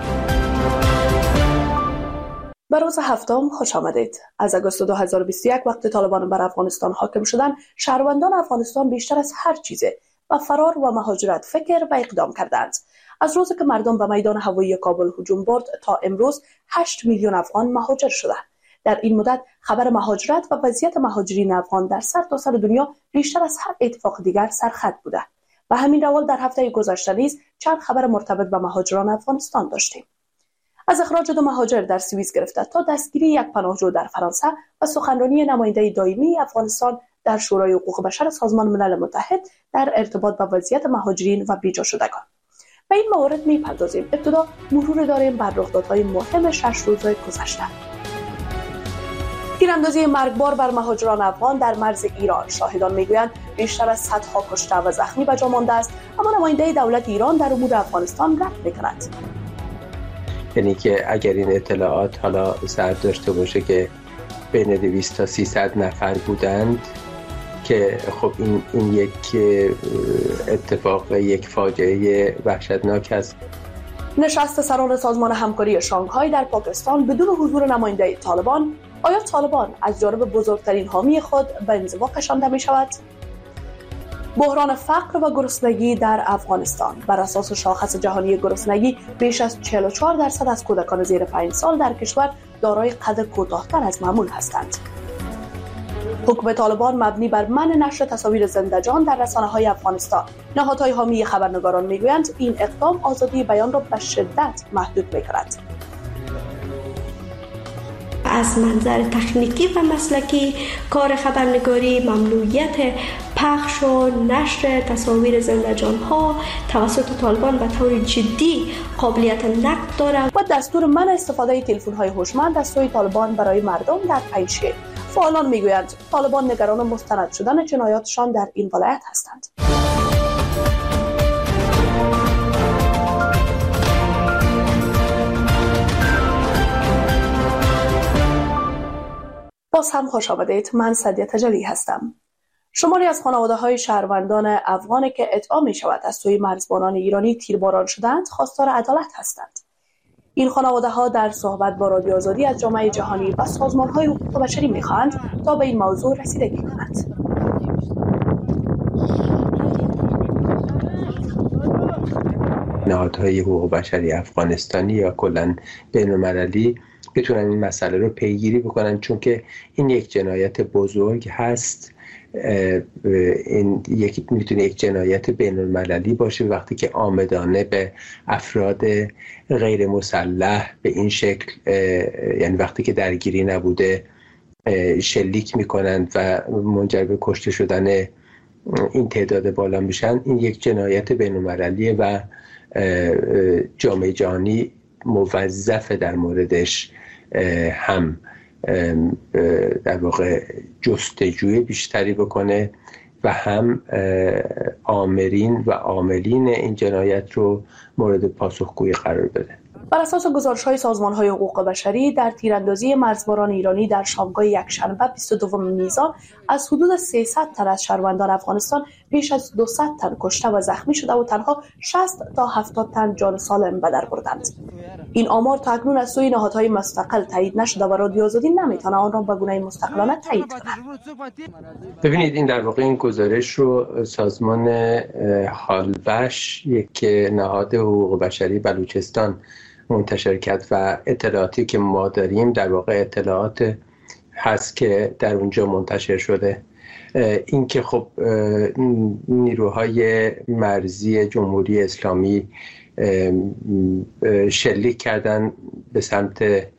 S18: به روز هفتم خوش آمدید. از اگست 2021 وقتی طالبان بر افغانستان حاکم شدن، شهروندان افغانستان بیشتر از هر چیزه و فرار و مهاجرت فکر و اقدام کردند. از روزی که مردم به میدان هوایی کابل هجوم برد تا امروز 8 میلیون افغان مهاجر شدند. در این مدت خبر مهاجرت و وضعیت مهاجرین افغان در سرتاسر دنیا بیشتر از هر اتفاق دیگر سرخط بوده. و همین روال در هفته گذشته نیز چند خبر مرتبط به مهاجران افغانستان داشتیم. از اخراج 2 مهاجر در سوئیس گرفته تا دستگیری یک پناهجو در فرانسه و سخنرانی نماینده دائمی افغانستان در شورای حقوق بشر سازمان ملل متحد در ارتباط با وضعیت مهاجرین و بیجا شدگان. به این موارد می‌پردازیم. ابتدا مرور داریم بر رخدادهای مهم 6 روز گذشته. تیراندازی مرگبار بر مهاجران افغان در مرز ایران. شاهدان میگویند بیشتر از 100 کشته و زخمی به جا مانده است، اما نماینده دولت ایران در امور افغانستان رد میکند.
S19: یعنی که اگر این اطلاعات حالا صحت داشته باشه که بین 200 تا 300 نفر بودند که خب این یک اتفاق و یک فاجعه وحشتناک است.
S18: نشست سران سازمان همکاری شانگهای در پاکستان بدون حضور نماینده طالبان. آیا طالبان از جانب بزرگترین حامی خود به انزوا کشانده می شود؟ بحران فقر و گرسنگی در افغانستان. بر اساس شاخص جهانی گرسنگی بیش از 44% از کودکان زیر 5 سال در کشور دارای قد کوتاه‌تر از معمول هستند. حکم طالبان مبنی بر منع نشر تصاویر زنده‌جان در رسانه‌های افغانستان. نهادهای حامی خبرنگاران میگویند این اقدام آزادی بیان را به شدت محدود می‌کند.
S20: از منظر تکنیکی و مسلکی کار خبرنگاری ممنوعیت پخش و نشر تصاویر زنده‌جان‌ها توسط طالبان به طور جدی قابلیت نقد دارد
S18: و دستور منع استفاده تلفن‌های هوشمند از سوی طالبان برای مردم در پنجشیر. فعالان میگویند طالبان نگران مستند شدن جنایاتشان در این ولایت هستند. باز هم خوش آمدید. من سدیه تجلی هستم. شماری از خانواده‌های شهروندان افغانی که ادعا می‌شود از سوی مرزبانان ایرانی تیرباران شدند خواستار عدالت هستند. این خانواده‌ها در صحبت با رادیو آزادی از جامعه جهانی و سازمان‌های حقوق بشری می‌خواهند تا به این موضوع رسیدگی کنند.
S19: نهادهای حقوق بشری افغانستانی یا کلاً بین‌المللی بتونن این مسئله رو پیگیری بکنن، چون که این یک جنایت بزرگ هست. این میتونه یک جنایت بین‌المللی باشه وقتی که عامدانه به افراد غیر مسلح به این شکل، یعنی وقتی که درگیری نبوده، شلیک میکنند و منجر به کشته شدن این تعداد بالا میشن. این یک جنایت بین‌المللیه و جامعه جهانی موظفه در موردش هم در واقع جستجوی بیشتری بکنه و هم آمرین و عاملین این جنایت رو مورد پاسخگویی قرار بده.
S18: بر اساس گزارش‌های سازمان‌های حقوق بشری در تیراندازی مرزباران ایرانی در شامگاه یکشنبه 22 میزان از حدود 300 تن از شهروندان افغانستان بیش از 200 تن کشته و زخمی شده و تنها 60 تا 70 تن جان سالم به در بردند. این آمار تا اکنون از سوی نهادهای مستقل تایید نشده و رادیو آزادی نمیتونه آن را به گونه مستقلانه تایید کند.
S19: ببینید این در واقع این گزارش رو سازمان هالوش، یک نهاد حقوق بشری بلوچستان منتشر کرد و اطلاعاتی که ما داریم در واقع اطلاعات هست که در اونجا منتشر شده. این که خب نیروهای مرزی جمهوری اسلامی شلیک کردن به سمت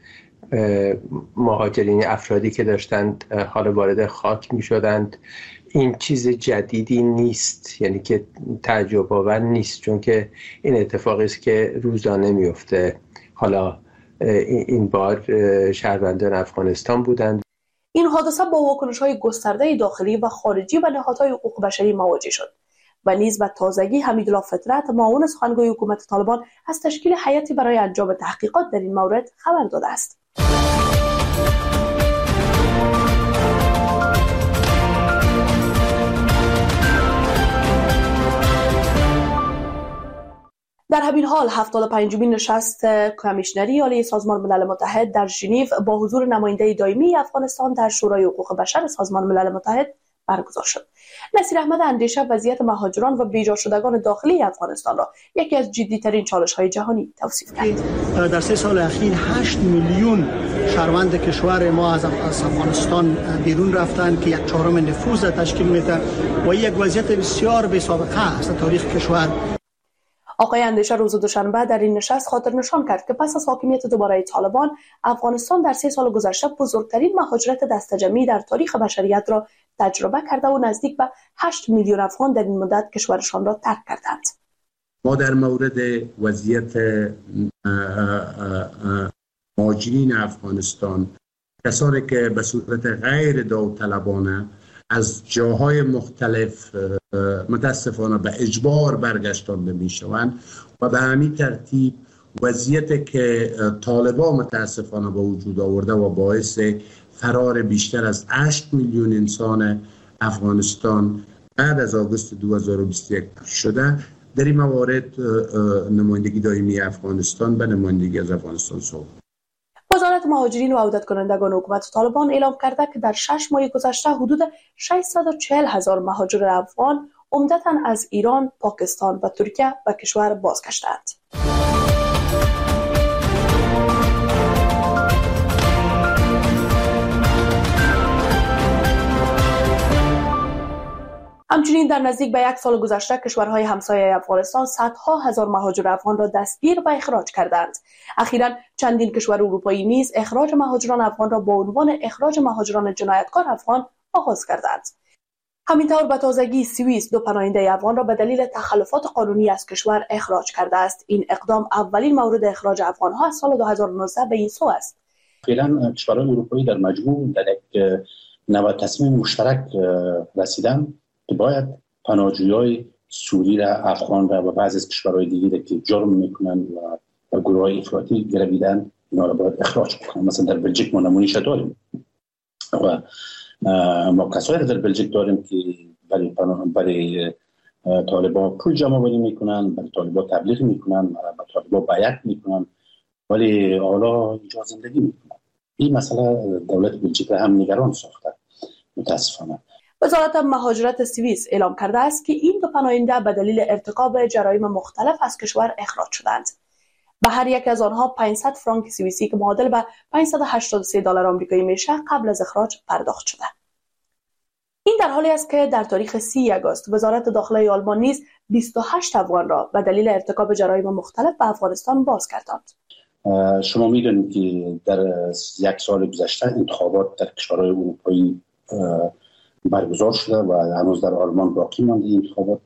S19: مهاجرین، افرادی که داشتند حالا وارد خاک می شدند، این چیز جدیدی نیست، یعنی که تعجب آور نیست، چون که این اتفاقی است که روزانه میفته. حالا این بار شهروندان افغانستان بودند.
S18: این حادثه با واکنش‌های گسترده داخلی و خارجی و نهادهای حقوق بشری مواجه شد و نیز به تازگی حمیدالله فطرت، معاون سخنگوی حکومت طالبان، از تشکیل هیئتی برای انجام تحقیقات در این مورد خبر داده است. در همین حال 75مین نشست کمیشنری عالی سازمان ملل متحد در ژنو با حضور نماینده دائمی افغانستان در شورای حقوق بشر سازمان ملل متحد برگزار شد. نصیر احمد اندیشه وضعیت مهاجران و بیجا شدگان داخلی افغانستان را یکی از جدی‌ترین چالش‌های جهانی توصیف کرد.
S21: در 3 سال اخیر 8 میلیون شهروند کشور ما از افغانستان بیرون رفتند که 1/4 نفوذ تشکیل می‌دهند و یک وضعیت بسیار بی‌سابقه است در تاریخ کشور.
S18: آقای اندیشه روز دوشنبه در این نشست خاطر نشان کرد که پس از حاکمیت دوباره طالبان، افغانستان در 3 سال گذشته بزرگترین مهاجرت دسته‌جمعی در تاریخ بشریت را تجربه کرده و نزدیک به 8 میلیون افغان در این مدت کشورشان را ترک کردند.
S22: ما در مورد وضعیت مهاجرین افغانستان کسانی که به صورت غیر داوطلبانه از جاهای مختلف متاسفانه به اجبار برگشتانده می شوند و به همین ترتیب وضعیتی که طالبان متاسفانه به وجود آورده و باعث فرار بیشتر از 8 میلیون انسان افغانستان بعد از آگوست 2021 شده، در این موارد نمایندگی دائمی افغانستان به نمایندگی از افغانستان صحبت.
S18: وزارت مهاجرین و عودت کنندگان حکومت طالبان اعلام کرده که در 6 ماه گذشته حدود 640,000 مهاجر افغان عمدتاً از ایران، پاکستان و ترکیه به کشور بازگشتند. همچنین در نزدیک به 1 سال گذشته کشورهای همسایه افغانستان صدها هزار مهاجر افغان را دستگیر و اخراج کردند. اخیراً چندین کشور اروپایی نیز اخراج مهاجران افغان را با عنوان اخراج مهاجران جنایتکار افغان آغاز کردند. همینطور به تازگی سوئیس 2 پناهنده افغان را به دلیل تخلفات قانونی از کشور اخراج کرده است. این اقدام اولین مورد اخراج افغانها از سال 2019 به این سو است.
S5: فعلا کشورهای اروپایی در مجموع در یک نوع تصمیم مشترک رسیدن که باید پناهجویان سوری را، افغان را و بعضی از کشورهای دیگه که جرم میکنن و گروه‌های افراطی گرویدن اینا را باید اخراج کنن. مثلا در بلژیک ما نمونه‌اش داریم و ما کسایی در بلژیک داریم که برای طالبان پول جمع آوری میکنن، برای طالبان تبلیغ میکنن، برای طالبان بیعت میکنن، ولی حالا اینجا زندگی میکنن. این مسئله دولت بلژیک را هم نگران ساخته متاسفانه.
S18: وزارت مهاجرت سوئیس اعلام کرده است که این 2 پناهنده به دلیل ارتکاب جرایم مختلف از کشور اخراج شدند. به هر یک از آنها 500 فرانک سوئیسی که معادل به $583 آمریکایی میشه قبل از اخراج پرداخت شده. این در حالی است که در تاریخ 30 آگوست وزارت داخلی آلمان نیز 28 افغان را به دلیل ارتکاب جرایم مختلف به افغانستان بازگرداند.
S5: شما میدونید که در 1 سال گذشته انتخابات در کشورهای اروپایی برگزار شده و هنوز در آلمان باقی مانده. این انتخابات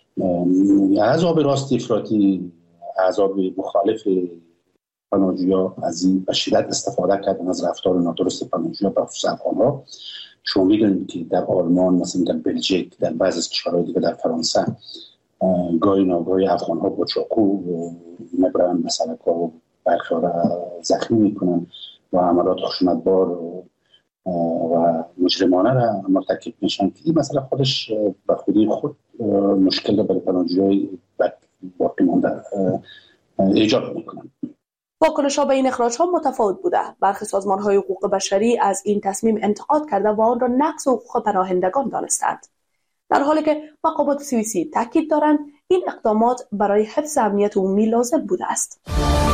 S5: احزاب راست افراطی، احزاب مخالف پناهجویان از این به شدت استفاده کردن از رفتار نادرست پناهجویان به خصوص افغان‌ها. شما میدونید که در آلمان، مثلا در بلژیک، در بعضی از کشورهای دیگه، در فرانسه گاهی ناگاهی افغان‌ها با چاقو میبرن، مثلا که برخی را زخمی میکنن و عملات خشونتبار و مجرمانه را مرتکب میشن که این مسئله خودش به خودی خود مشکل را برای پناهجویان باقی مانده ایجاد میکنن.
S18: واکنش‌ها به این اخراج‌ها متفاوت بوده. برخی سازمان‌های حقوق بشری از این تصمیم انتقاد کرده و آن را نقض حقوق پناهندگان دانستند. در حالی که مقامات سوئیسی تاکید دارند این اقدامات برای حفظ امنیت عمومی لازم بوده است.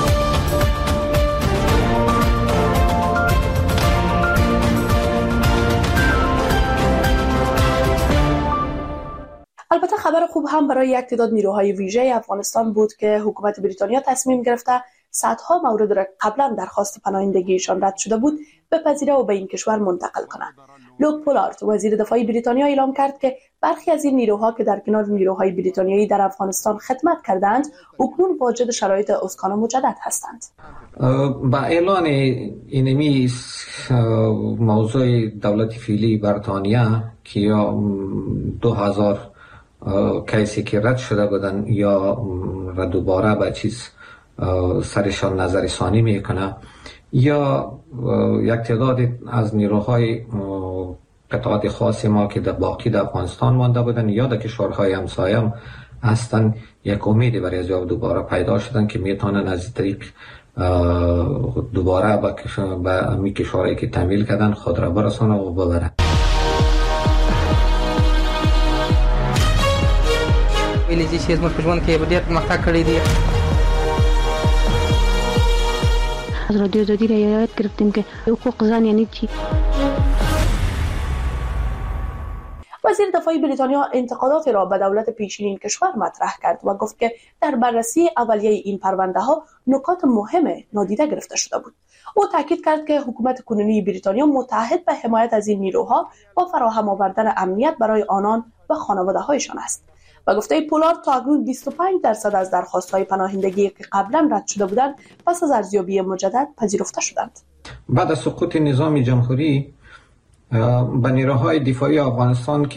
S18: البته خبر خوب هم برای یک تعداد نیروهای ویژه افغانستان بود که حکومت بریتانیا تصمیم گرفته صدها مورد را قبلا درخواست پناهندگیشان رد شده بود بپذیره و به این کشور منتقل کنند. لوک پولارد وزیر دفاع بریتانیا اعلام کرد که برخی از این نیروها که در کنار نیروهای بریتانیایی در افغانستان خدمت کردند اکنون واجد شرایط اسکان مجدد هستند.
S11: با اعلان اینمی موضوع دولت فعلی بریتانیا که یا 2000 کیسی که رد شده بودن یا دوباره به چیز سرشان نظر ثانی میکنه یا یک تعداد از نیروهای قطعات خاص ما که در باقی در افغانستان مانده بودن یا در کشورهای همسایه هم هستن، یک امیدی برای از دوباره پیدا شدن که میتونن از طریق دوباره به امی کشورهایی که تمویل کردن خود را برسانه و ببرن.
S23: ویلیزی چې زموږ په ژوند کې ډېر پرمختګ کړی دی.
S24: از رادیو آزادی رعایت گرفتیم که حقوق زن یعنی چی.
S18: وزیر دفاع بریتانیا انتقادات را به دولت پیشین کشور مطرح کرد و گفت که در بررسی اولیه این پرونده ها نکات مهم نادیده گرفته شده بود. او تاکید کرد که حکومت کنونی بریتانیا متعهد به حمایت از این نیروها و فراهم آوردن امنیت برای آنان و خانواده هایشان است. و گفته پولارد تا اکنون 25% از درخواست‌های پناهندگی که قبلا رد شده بودند پس از ارزیابی مجدد پذیرفته شدند.
S11: بعد از سقوط نظام جمهوری به نیروهای دفاعی افغانستان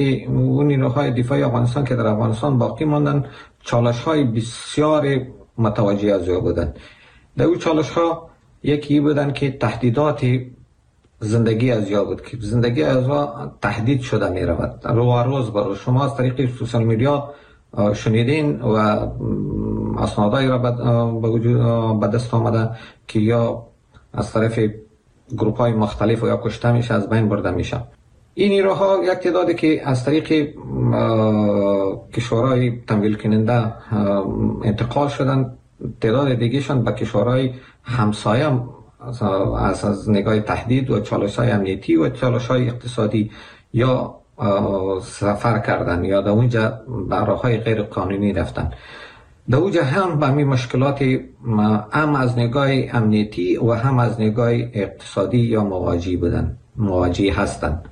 S11: که در افغانستان باقی ماندن چالش‌های بسیار متوجه از او بودند. در اون چالش‌ها یکی بودن که تهدیدات زندگی از یا بود که زندگی از یا تهدید شده می رود روز برو. شما از طریق سوشال میدیا شنیدین و اسنادایی را به دست آمده که یا از طرف گروپ های مختلف و یا کشته میشه، از بین برده میشه. این نیروها یک تعدادی که از طریق کشورهای تمویل کننده انتقال شدن، تعداد دیگهشان به کشورهای همسایه از نگاه تهدید و چالش‌های امنیتی و چالش‌های اقتصادی یا سفر کردن یا در اونجا به راه‌های غیر قانونی رفتن. در اونجا هم به همین مشکلات هم از نگاه امنیتی و هم از نگاه اقتصادی یا مواجه هستند.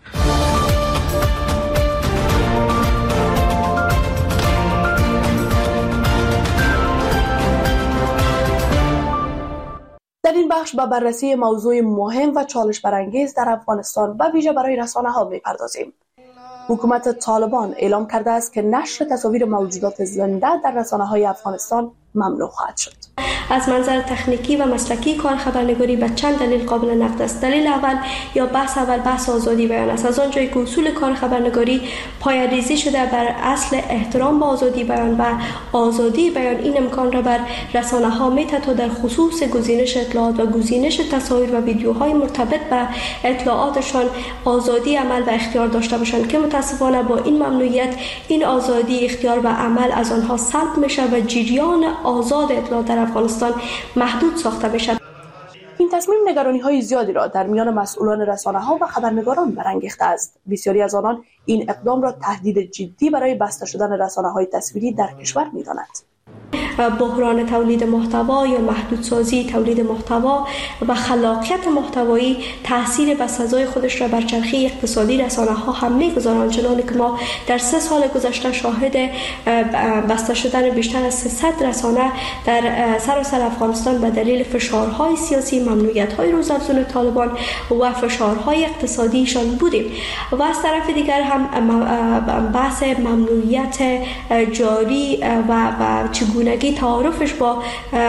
S18: در این بخش به بررسی موضوع مهم و چالش برانگیز در افغانستان و ویژه برای رسانه‌ها می‌پردازیم. حکومت طالبان اعلام کرده است که نشر تصاویر موجودات زنده در رسانه‌های افغانستان ممنوع خواهد شد.
S20: از منظر تکنیکی و مسلکی کار خبرنگاری به چند دلیل قابل نقد است. دلیل اول یا بحث آزادی بیان است. از آنجایی که اصول کار خبرنگاری پایه‌ریزی شده بر اصل احترام به آزادی بیان و آزادی بیان، این امکان را بر رسانه‌ها می‌دهد تا در خصوص گزینش اطلاعات و گزینش تصاویر و ویدیوهای مرتبط به اطلاعاتشان آزادی عمل و اختیار داشته باشند که متأسفانه با این ممنوعیت این آزادی اختیار و عمل از آنها سلب میشه و جریان آزاد اطلاعات در افغانستان محدود ساخته بشد.
S18: این تصمیم نگرانی‌های زیادی را در میان مسئولان رسانه‌ها و خبرنگاران برانگیخته است. بسیاری از آنان این اقدام را تهدید جدی برای بسته شدن رسانه‌های تصویری در کشور می‌دانند.
S20: بحران تولید محتوا یا محدودسازی تولید محتوا و خلاقیت محتوایی تاثیر بسزای خودش را بر چرخه اقتصادی رسانه‌ها هم می‌گذارند، چنانکه که ما در 3 سال گذشته شاهد بسته شدن بیشتر از 300 رسانه در سراسر افغانستان به دلیل فشارهای سیاسی، ممنوعیت‌های روزافزون طالبان و فشارهای اقتصادیشان بودیم. و از طرف دیگر هم بحث ممنوعیت جاری و چگونگی تعارفش با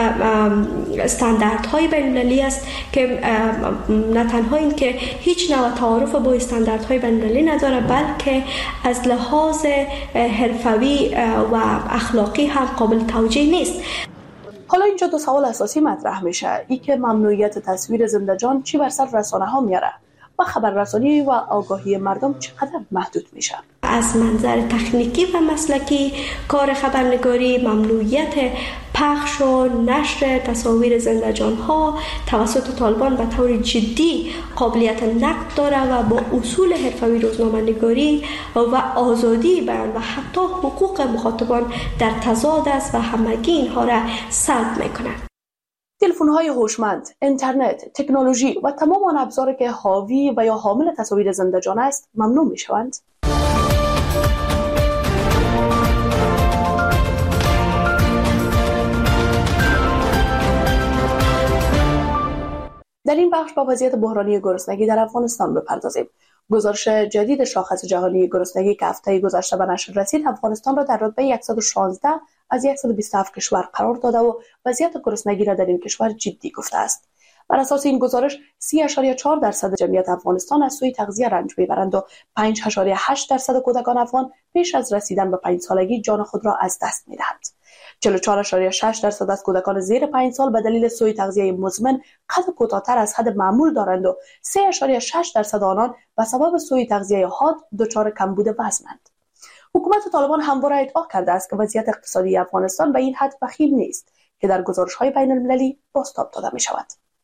S20: استانداردهای بین‌المللی است که نه تنها این که هیچ نوع تعارف با استانداردهای بین‌المللی نداره، بلکه از لحاظ حرفوی و اخلاقی هم قابل توجیه نیست.
S18: حالا اینجا 2 سوال اساسی مطرح میشه. ای که ممنوعیت تصویر زنده‌جان چی بر سر رسانه‌ها میاره و خبررسانی و آگاهی مردم چقدر محدود میشه؟
S20: از منظر تکنیکی و مسلکی کار خبرنگاری ممنوعیت پخش و نشر تصاویر زنده‌جان‌ها توسط طالبان به طور جدی قابلیت نقد داره و با اصول حرفه‌ای روزنامه‌نگاری و آزادی بیان و حتی حقوق مخاطبان در تضاد است و همگی اینها را سلب میکنه.
S18: تلفن‌های هوشمند، اینترنت، تکنولوژی و تمام آن ابزاری که حاوی و یا حامل تصاویر زنده‌جان است ممنوع می‌شوند. در این بخش با وضعیت بحرانی گرسنگی در افغانستان بپردازیم. گزارش جدید شاخص جهانی گرسنگی که هفته گذشته به نشر رسید، افغانستان را در رتبه 116 از 127 کشور قرار داده و وضعیت گرسنگی را در این کشور جدی گفته است. بر اساس این گزارش 30.4% جمعیت افغانستان از سوی تغذیه رنج میبرند و 5.8% کودکان افغان پیش از رسیدن به 5 سالگی جان خود را از دست میدهند. 44.6% از کودکان زیر 5 سال به دلیل سوء تغذیه مزمن قد کوتاه‌تر از حد معمول دارند و 3.6% آنان به سبب سوء تغذیه حاد دچار کمبود وزنند. حکومت طالبان همواره ادعا کرده است که وضعیت اقتصادی افغانستان به این حد وخیم نیست که در گزارش‌های بین‌المللی بازتاب داده می‌شود.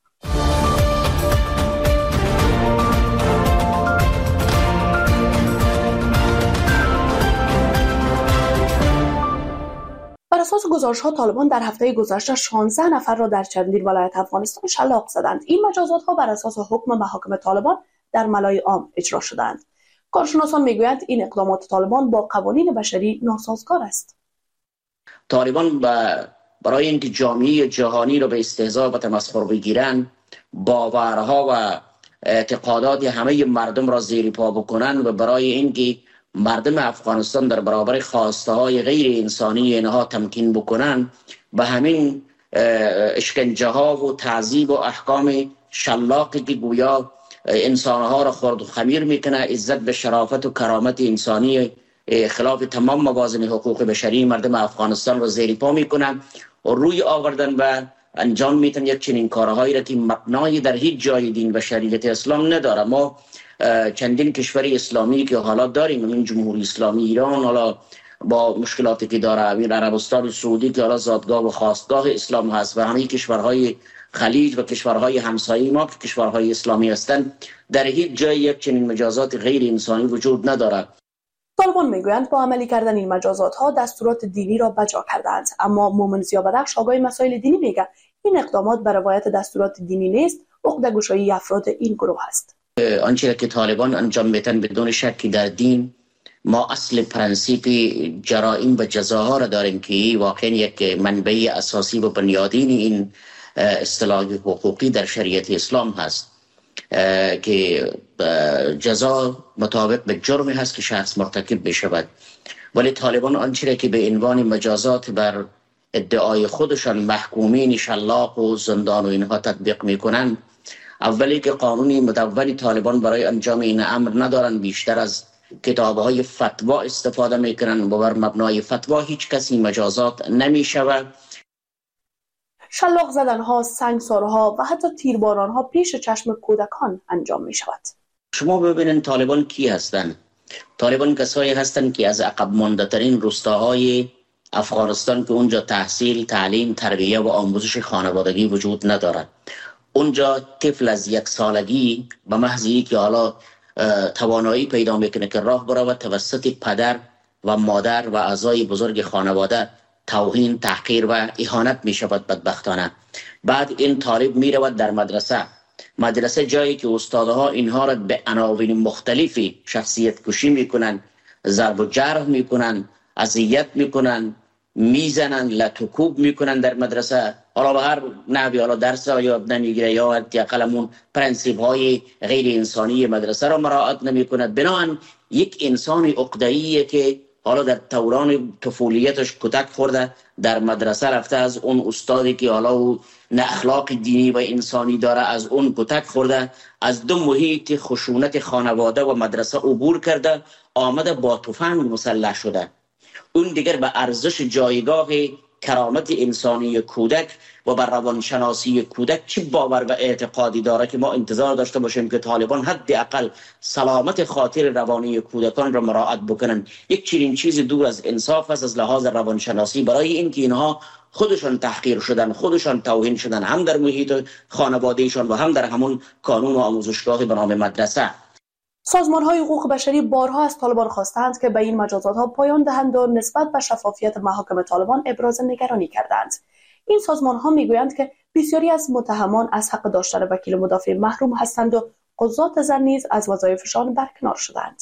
S18: بر اساس گزارش‌ها طالبان در هفته گذشته 16 نفر را در چندین ولایت افغانستان شلاق زدند. این مجازات‌ها بر اساس حکم محاکم طالبان در ملای عام اجرا شدند. کارشناسان میگویند این اقدامات طالبان با قوانین بشری ناسازگار است.
S2: طالبان برای اینکه جامعه جهانی را به استهزاء و تمسخر بگیرند باورها و اعتقادات همه مردم را زیر پا بکنن و برای اینکه مردم افغانستان در برابر خواسته های غیر انسانی اینها تمکین بکنن به همین اشکنجه ها و تعذیب و احکام شلاقی که گویا انسانها را خرد و خمیر میکنه، عزت به شرافت و کرامت انسانی خلاف تمام موازین حقوق بشری مردم افغانستان را زیر پا میکنن و روی آوردن و انجام میتن یک چنین کارهایی را که مبنای در هیچ جای دین و شریعت اسلام نداره. ما چندین کشور اسلامی که حالا داریم، این جمهوری اسلامی ایران حالا با مشکلاتی که داره، این عربستان سعودی که حالا زادگاه و خواستگاه اسلام هست و همه کشورهای خلیج و کشورهای همسایه ما که کشورهای اسلامی هستند، در هیچ جای یک چنین مجازات غیر انسانی وجود نداره.
S18: طالبان میگویند با عملی کردن این مجازات ها دستورات دینی را بجا کردند، اما مومن زیابدخش آگاه مسائل دینی میگه این اقدامات بر روایت دستورات دینی نیست، عقده‌گشایی افراد این گروه است.
S2: آنچه که طالبان انجام میدن بدون شکی در دین، ما اصل پرنسیپ جرائم و جزاها را داریم که واقعا یک منبع اساسی و بنیادین این اصطلاح حقوقی در شریعت اسلام هست که جزا مطابق به جرم هست که شخص مرتکب بشود. ولی طالبان آنچه که به عنوان مجازات بر ادعای خودشان محکومین شلاق و زندان و اینها تطبیق میکنن، اولی که قانونی مدون طالبان برای انجام این امر ندارن، بیشتر از کتاب‌های فتوا استفاده میکنن و بر مبنای فتوا هیچ کسی مجازات نمیشود.
S18: شلاق زدنها، سنگسارها و حتی تیربارانها پیش چشم کودکان انجام می شود.
S2: شما ببینید طالبان کی هستند؟ طالبان کسایی هستند که از عقب مانده ترین روستاهای افغانستان که اونجا تحصیل، تعلیم، تربیه و آموزش خانوادگی وجود ندارد. اونجا طفل از 1 سالگی به محضی که حالا توانایی پیدا میکنه که راه برود، توسط پدر و مادر و اعضای بزرگ خانواده توهین، تحقیر و اهانت می شود بدبختانه. بعد این طالب می رود در مدرسه جایی که استادها اینها را به عناوین مختلفی شخصیت کشی می کنن، ضرب و جرح می کنن، اذیت می کنن، می زنن، لطوکوب می کنن در مدرسه. حالا به هر نحوی حالا درس را یاد نمیگیره یا حداقل پرنسیپ های غیر انسانی مدرسه را مراعات نمی کند. بنابراین یک انسان عقده‌ایه که حالا در دوران طفولیتش کتک خورده، در مدرسه رفته، از اون استادی که حالا او نه اخلاق دینی و انسانی داره از اون کتک خورده، از 2 محیط خشونت خانواده و مدرسه عبور کرده، آمده با تفنگ مسلح شده. اون دیگر به ارزش جایگاه کرامت انسانی کودک و بر روانشناسی کودک چه باور و اعتقادی داره که ما انتظار داشته باشیم که طالبان حداقل سلامت خاطر روانی کودکان را مراعات بکنن. یک چنین چیز دور از انصاف است از لحاظ روانشناسی، برای اینکه اینها خودشان تحقیر شدن، خودشان توهین شدن، هم در محیط خانوادهشان و هم در همون کانون و آموزشگاه به نام مدرسه.
S18: سازمان‌های حقوق بشری بارها از طالبان خواستند که به این مجازات‌ها پایان دهند و نسبت به شفافیت محاکم طالبان ابراز نگرانی کردند. این سازمان‌ها می‌گویند که بسیاری از متهمان از حق داشتن وکیل مدافع محروم هستند و قضات زن نیز از وظایفشان برکنار شدند.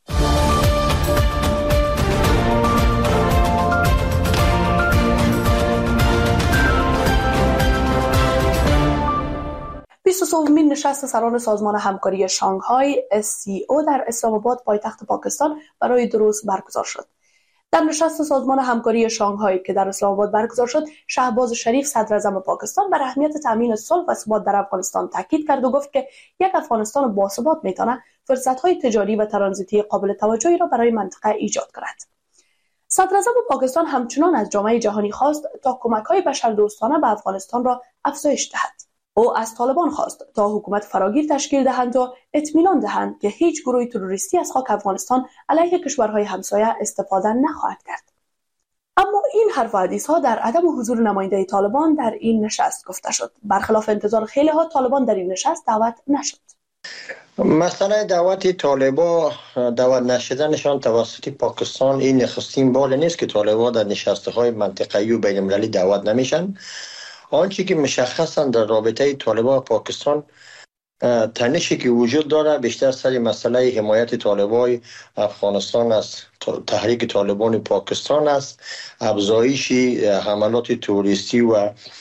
S18: بیستومین نشست سران سازمان همکاری شانگهای SCO در اسلام آباد پایتخت پاکستان برای 2 روز برگزار شد. در نشست سازمان همکاری شانگهای که در اسلام آباد برگزار شد، شهباز شریف صدر اعظم پاکستان بر اهمیت تامین صلح و ثبات در افغانستان تاکید کرد و گفت که یک افغانستان باثبات میتونه فرصت‌های تجاری و ترانزیتی قابل توجهی را برای منطقه ایجاد کند. صدر اعظم پاکستان همچنان از جامعه جهانی خواست تا کمک‌های بشردوستانه به افغانستان را افزایش دهد. او از طالبان خواست تا حکومت فراگیر تشکیل دهند و اطمینان دهند که هیچ گروه تروریستی از خاک افغانستان علیه کشورهای همسایه استفاده نخواهد کرد. اما این حرف و حدیث‌ها در عدم حضور نماینده طالبان در این نشست گفته شد. برخلاف انتظار خیلی‌ها طالبان در این نشست دعوت نشد.
S3: مسئله دعوت طالبان دعوت نشدنشان توسط پاکستان این نخستین بار نیست که طالبان در نشست‌های منطقه‌ای و بین‌المللی دعوت نمیشن. آنچه که مشخصا در رابطه طالبان و پاکستان تنشی که وجود داره بیشتر سر مسئله حمایت طالبان افغانستان است، تحریک طالبان پاکستان است، افزایش حملات توریستی و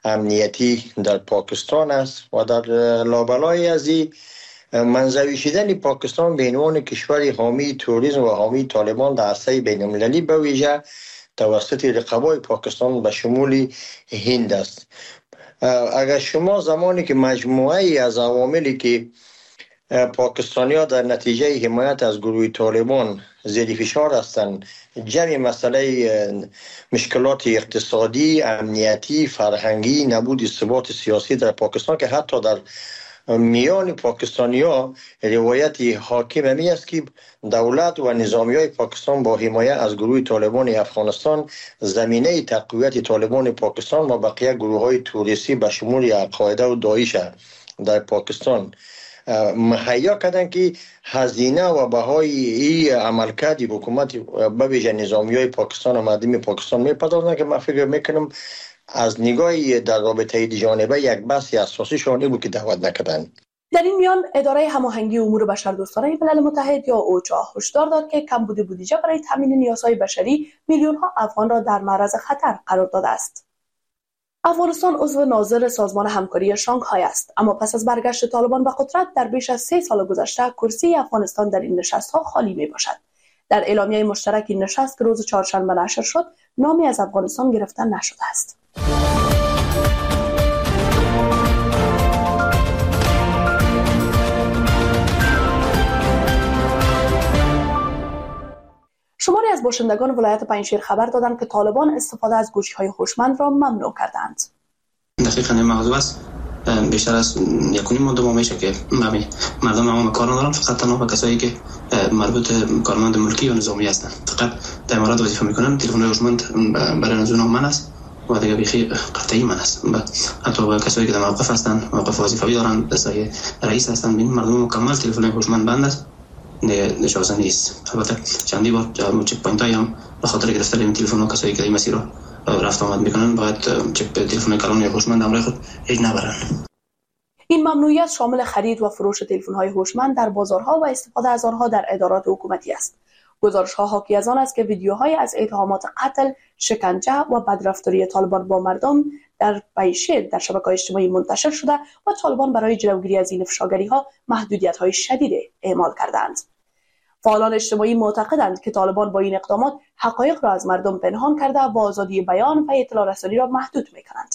S3: امنیتی در پاکستان است و در لابلای از این منزوی شدن پاکستان به عنوان کشور حامی توریسم و حامی طالبان در عرصه بین‌المللی به ویژه توسط رقبای پاکستان به شمول هند است. اگر شما زمانی که مجموعه از عواملی که پاکستانی‌ها در نتیجه حمایت از گروه طالبان زیر فشار هستند، جمعی مسئله مشکلات اقتصادی، امنیتی، فرهنگی، نبود ثبات سیاسی در پاکستان که حتی در میان پاکستانی‌ها روایت حاکم می است که دولت و نظامیای پاکستان با حمایت از گروه طالبان افغانستان زمینه تقویت طالبان پاکستان و بقیه گروه‌های توریستی به شمول القاعده و داعش در پاکستان مهیا کردن که هزینه و بهای این عملکرد حکومت به ویژه نظامیای پاکستان و مردم پاکستان میپردازن که من فکر میکنم از نگاهی در رابطه جانبه یک بحث اساسی شانه بود که دعوت نکردن.
S18: در این میان اداره هماهنگی امور بشردوستانه ملل متحد یا اوچا هشدار داد که کمبود بودجه برای تامین نیازهای بشری میلیون‌ها افغان را در معرض خطر قرار داده است. افغانستان عضو ناظر سازمان همکاری شانگهای است، اما پس از برگشت طالبان به قدرت در بیش از 3 سال گذشته کرسی افغانستان در این نشست‌ها خالی میباشد. در اعلامیه مشترک این نشست که روز چهارشنبه نشر شد، نامی از افغانستان گرفته نشده است. شماری از باشندگان ولایت پنجشیر خبر دادند که طالبان استفاده از گوشی‌های هوشمند را ممنوع کردند.
S7: دقیقاً این موضوع است. بیشتر از 1.5 ماه میشه که مردم عموم کار ندارن، فقط تنها کسایی که مربوط کارمند ملکی و نظامی هستند فقط در امارات وظیفه میکنن. تلفن هوشمند برای از اونها من است و دیگه بیخی قطعی من است. حتی کسایی که در موقف هستند، موقف وظیفه‌ای دارن، دستای رئیس هستند، ببین مردم مکمل تلفن هوشمند بند است، نشازه نیست. البته چندی بار چک پوینت هم به خاطر گرفتن این تلفن ها کسایی که این مسیر رو رفت آمد میکنن باید چک تلفن کلان یا هوشمند همراه خود هیچ نبرن.
S18: این ممنوعیت شامل خرید و فروش تلفن‌های هوشمند در بازارها و استفاده از آنها در ادارات حکومتی است. گزارش‌ها حاکی از آن است که ویدیوهای از اتهامات قتل، شکنجه و بدرفتاری طالبان با مردم در پنجشیر در شبکه‌های اجتماعی منتشر شده و طالبان برای جلوگیری از این افشاگری‌ها محدودیت‌های شدید اعمال کردند. فعالان اجتماعی معتقدند که طالبان با این اقدامات حقایق را از مردم پنهان کرده و آزادی بیان و اطلاع رسانی را محدود می‌کنند.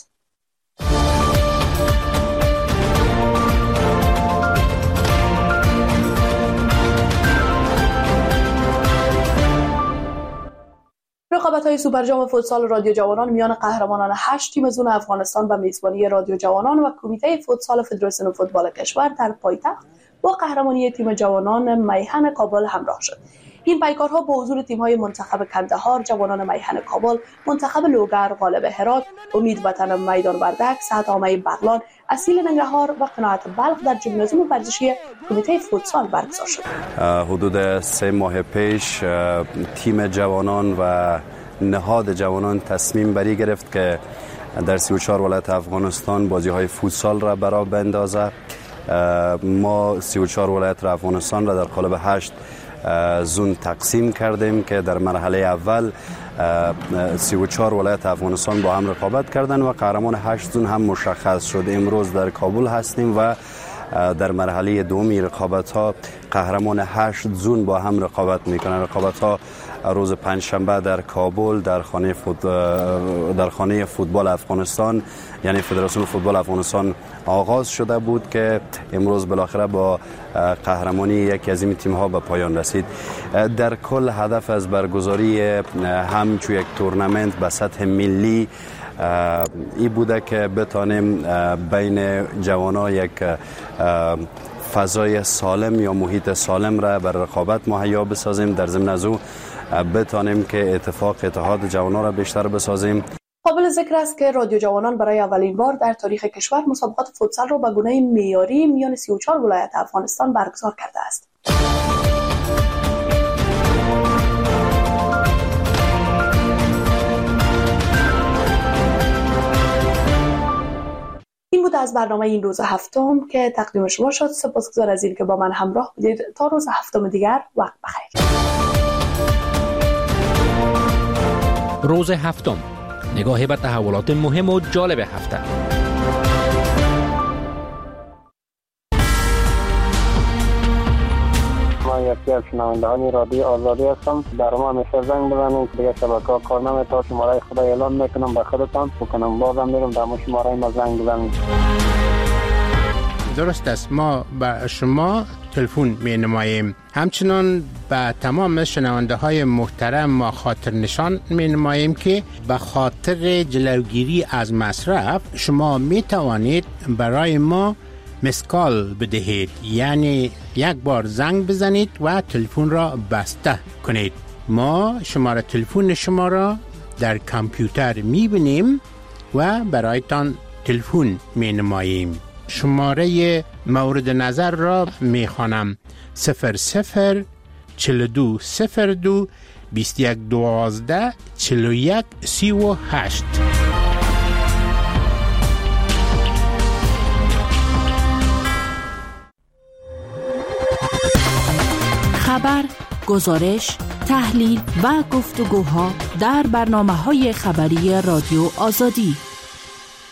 S18: رقابت‌های سوپرجام فوتسال رادیو جوانان میان قهرمانان 8 تیم زون افغانستان و میزبانی رادیو جوانان و کمیته فوتسال فدراسیون فوتبال کشور در پایتخت با قهرمانی تیم جوانان میهن کابل همراه شد. این پیکارها با حضور تیم‌های منتخب کندهار، جوانان میهن کابل، منتخب لوگر، غالب هرات، امید وطن میدان وردک، سعدآمه بغلان، اصیل ننگرهار و قناعت بلخ در ژیمنازیوم ورزشی کمیته فوتسال برگزار شد.
S9: حدود 3 ماه پیش تیم جوانان و نهاد جوانان تصمیم بری گرفت که در 34 ولایت افغانستان بازی‌های فوتسال را برا بندازه. ما 34 ولایت افغانستان را در قالب 8 زون تقسیم کردیم که در مرحله اول 34 ولایت افغانستان با هم رقابت کردند و قهرمان 8 زون هم مشخص شد. امروز در کابل هستیم و در مرحله دومی رقابت‌ها قهرمان 8 زون با هم رقابت می‌کنند. رقابت‌ها روز پنجشنبه در کابل در خانه فوتبال افغانستان یعنی فدراسیون فوتبال افغانستان آغاز شده بود که امروز بالاخره با قهرمانی یکی از این تیم‌ها به پایان رسید. در کل هدف از برگزاری همچون یک تورنمنت به سطح ملی این بوده که بتانیم بین جوانان یک فضای سالم یا محیط سالم را بر رقابت مهیا بسازیم، در ضمن از او بتانیم که اتحاد جوانان را بیشتر بسازیم.
S18: قابل ذکر است که رادیو جوانان برای اولین بار در تاریخ کشور مسابقات فوتسال را به گونه معیاری میان 34 ولایت افغانستان برگزار کرده است. این بود از برنامه این روز هفتم که تقدیم شما شد. سپاسگزار از این که با من همراه بودید. تا روز هفتم دیگر وقت بخیر.
S8: روز هفتم
S17: نگاهی به تحولات مهم و جالب هفته.
S12: من یکی از شنوندگان رادیو آزادی هستم. در ما همیشه زنگ بزنید، دیگه شبکه‌ها کار نمی‌کنه. شماره خدا اعلام میکنم به خودتان بکنم، بازم میرم در شماره ما زنگ بزنید.
S13: درست است، ما به شما تلفن می نماییم. همچنان به تمام شنونده های محترم ما خاطر نشان می نماییم که به خاطر جلوگیری از مصرف شما می توانید برای ما مسکال بدهید، یعنی یک بار زنگ بزنید و تلفن را بسته کنید. ما شماره تلفن شما را در کامپیوتر می بینیم و برایتان تلفن می نماییم. شماره مورد نظر را می خوانم: 00 42 02 21 12 41 38.
S14: خبر، گزارش، تحلیل و گفتگوها در برنامه‌های خبری رادیو آزادی.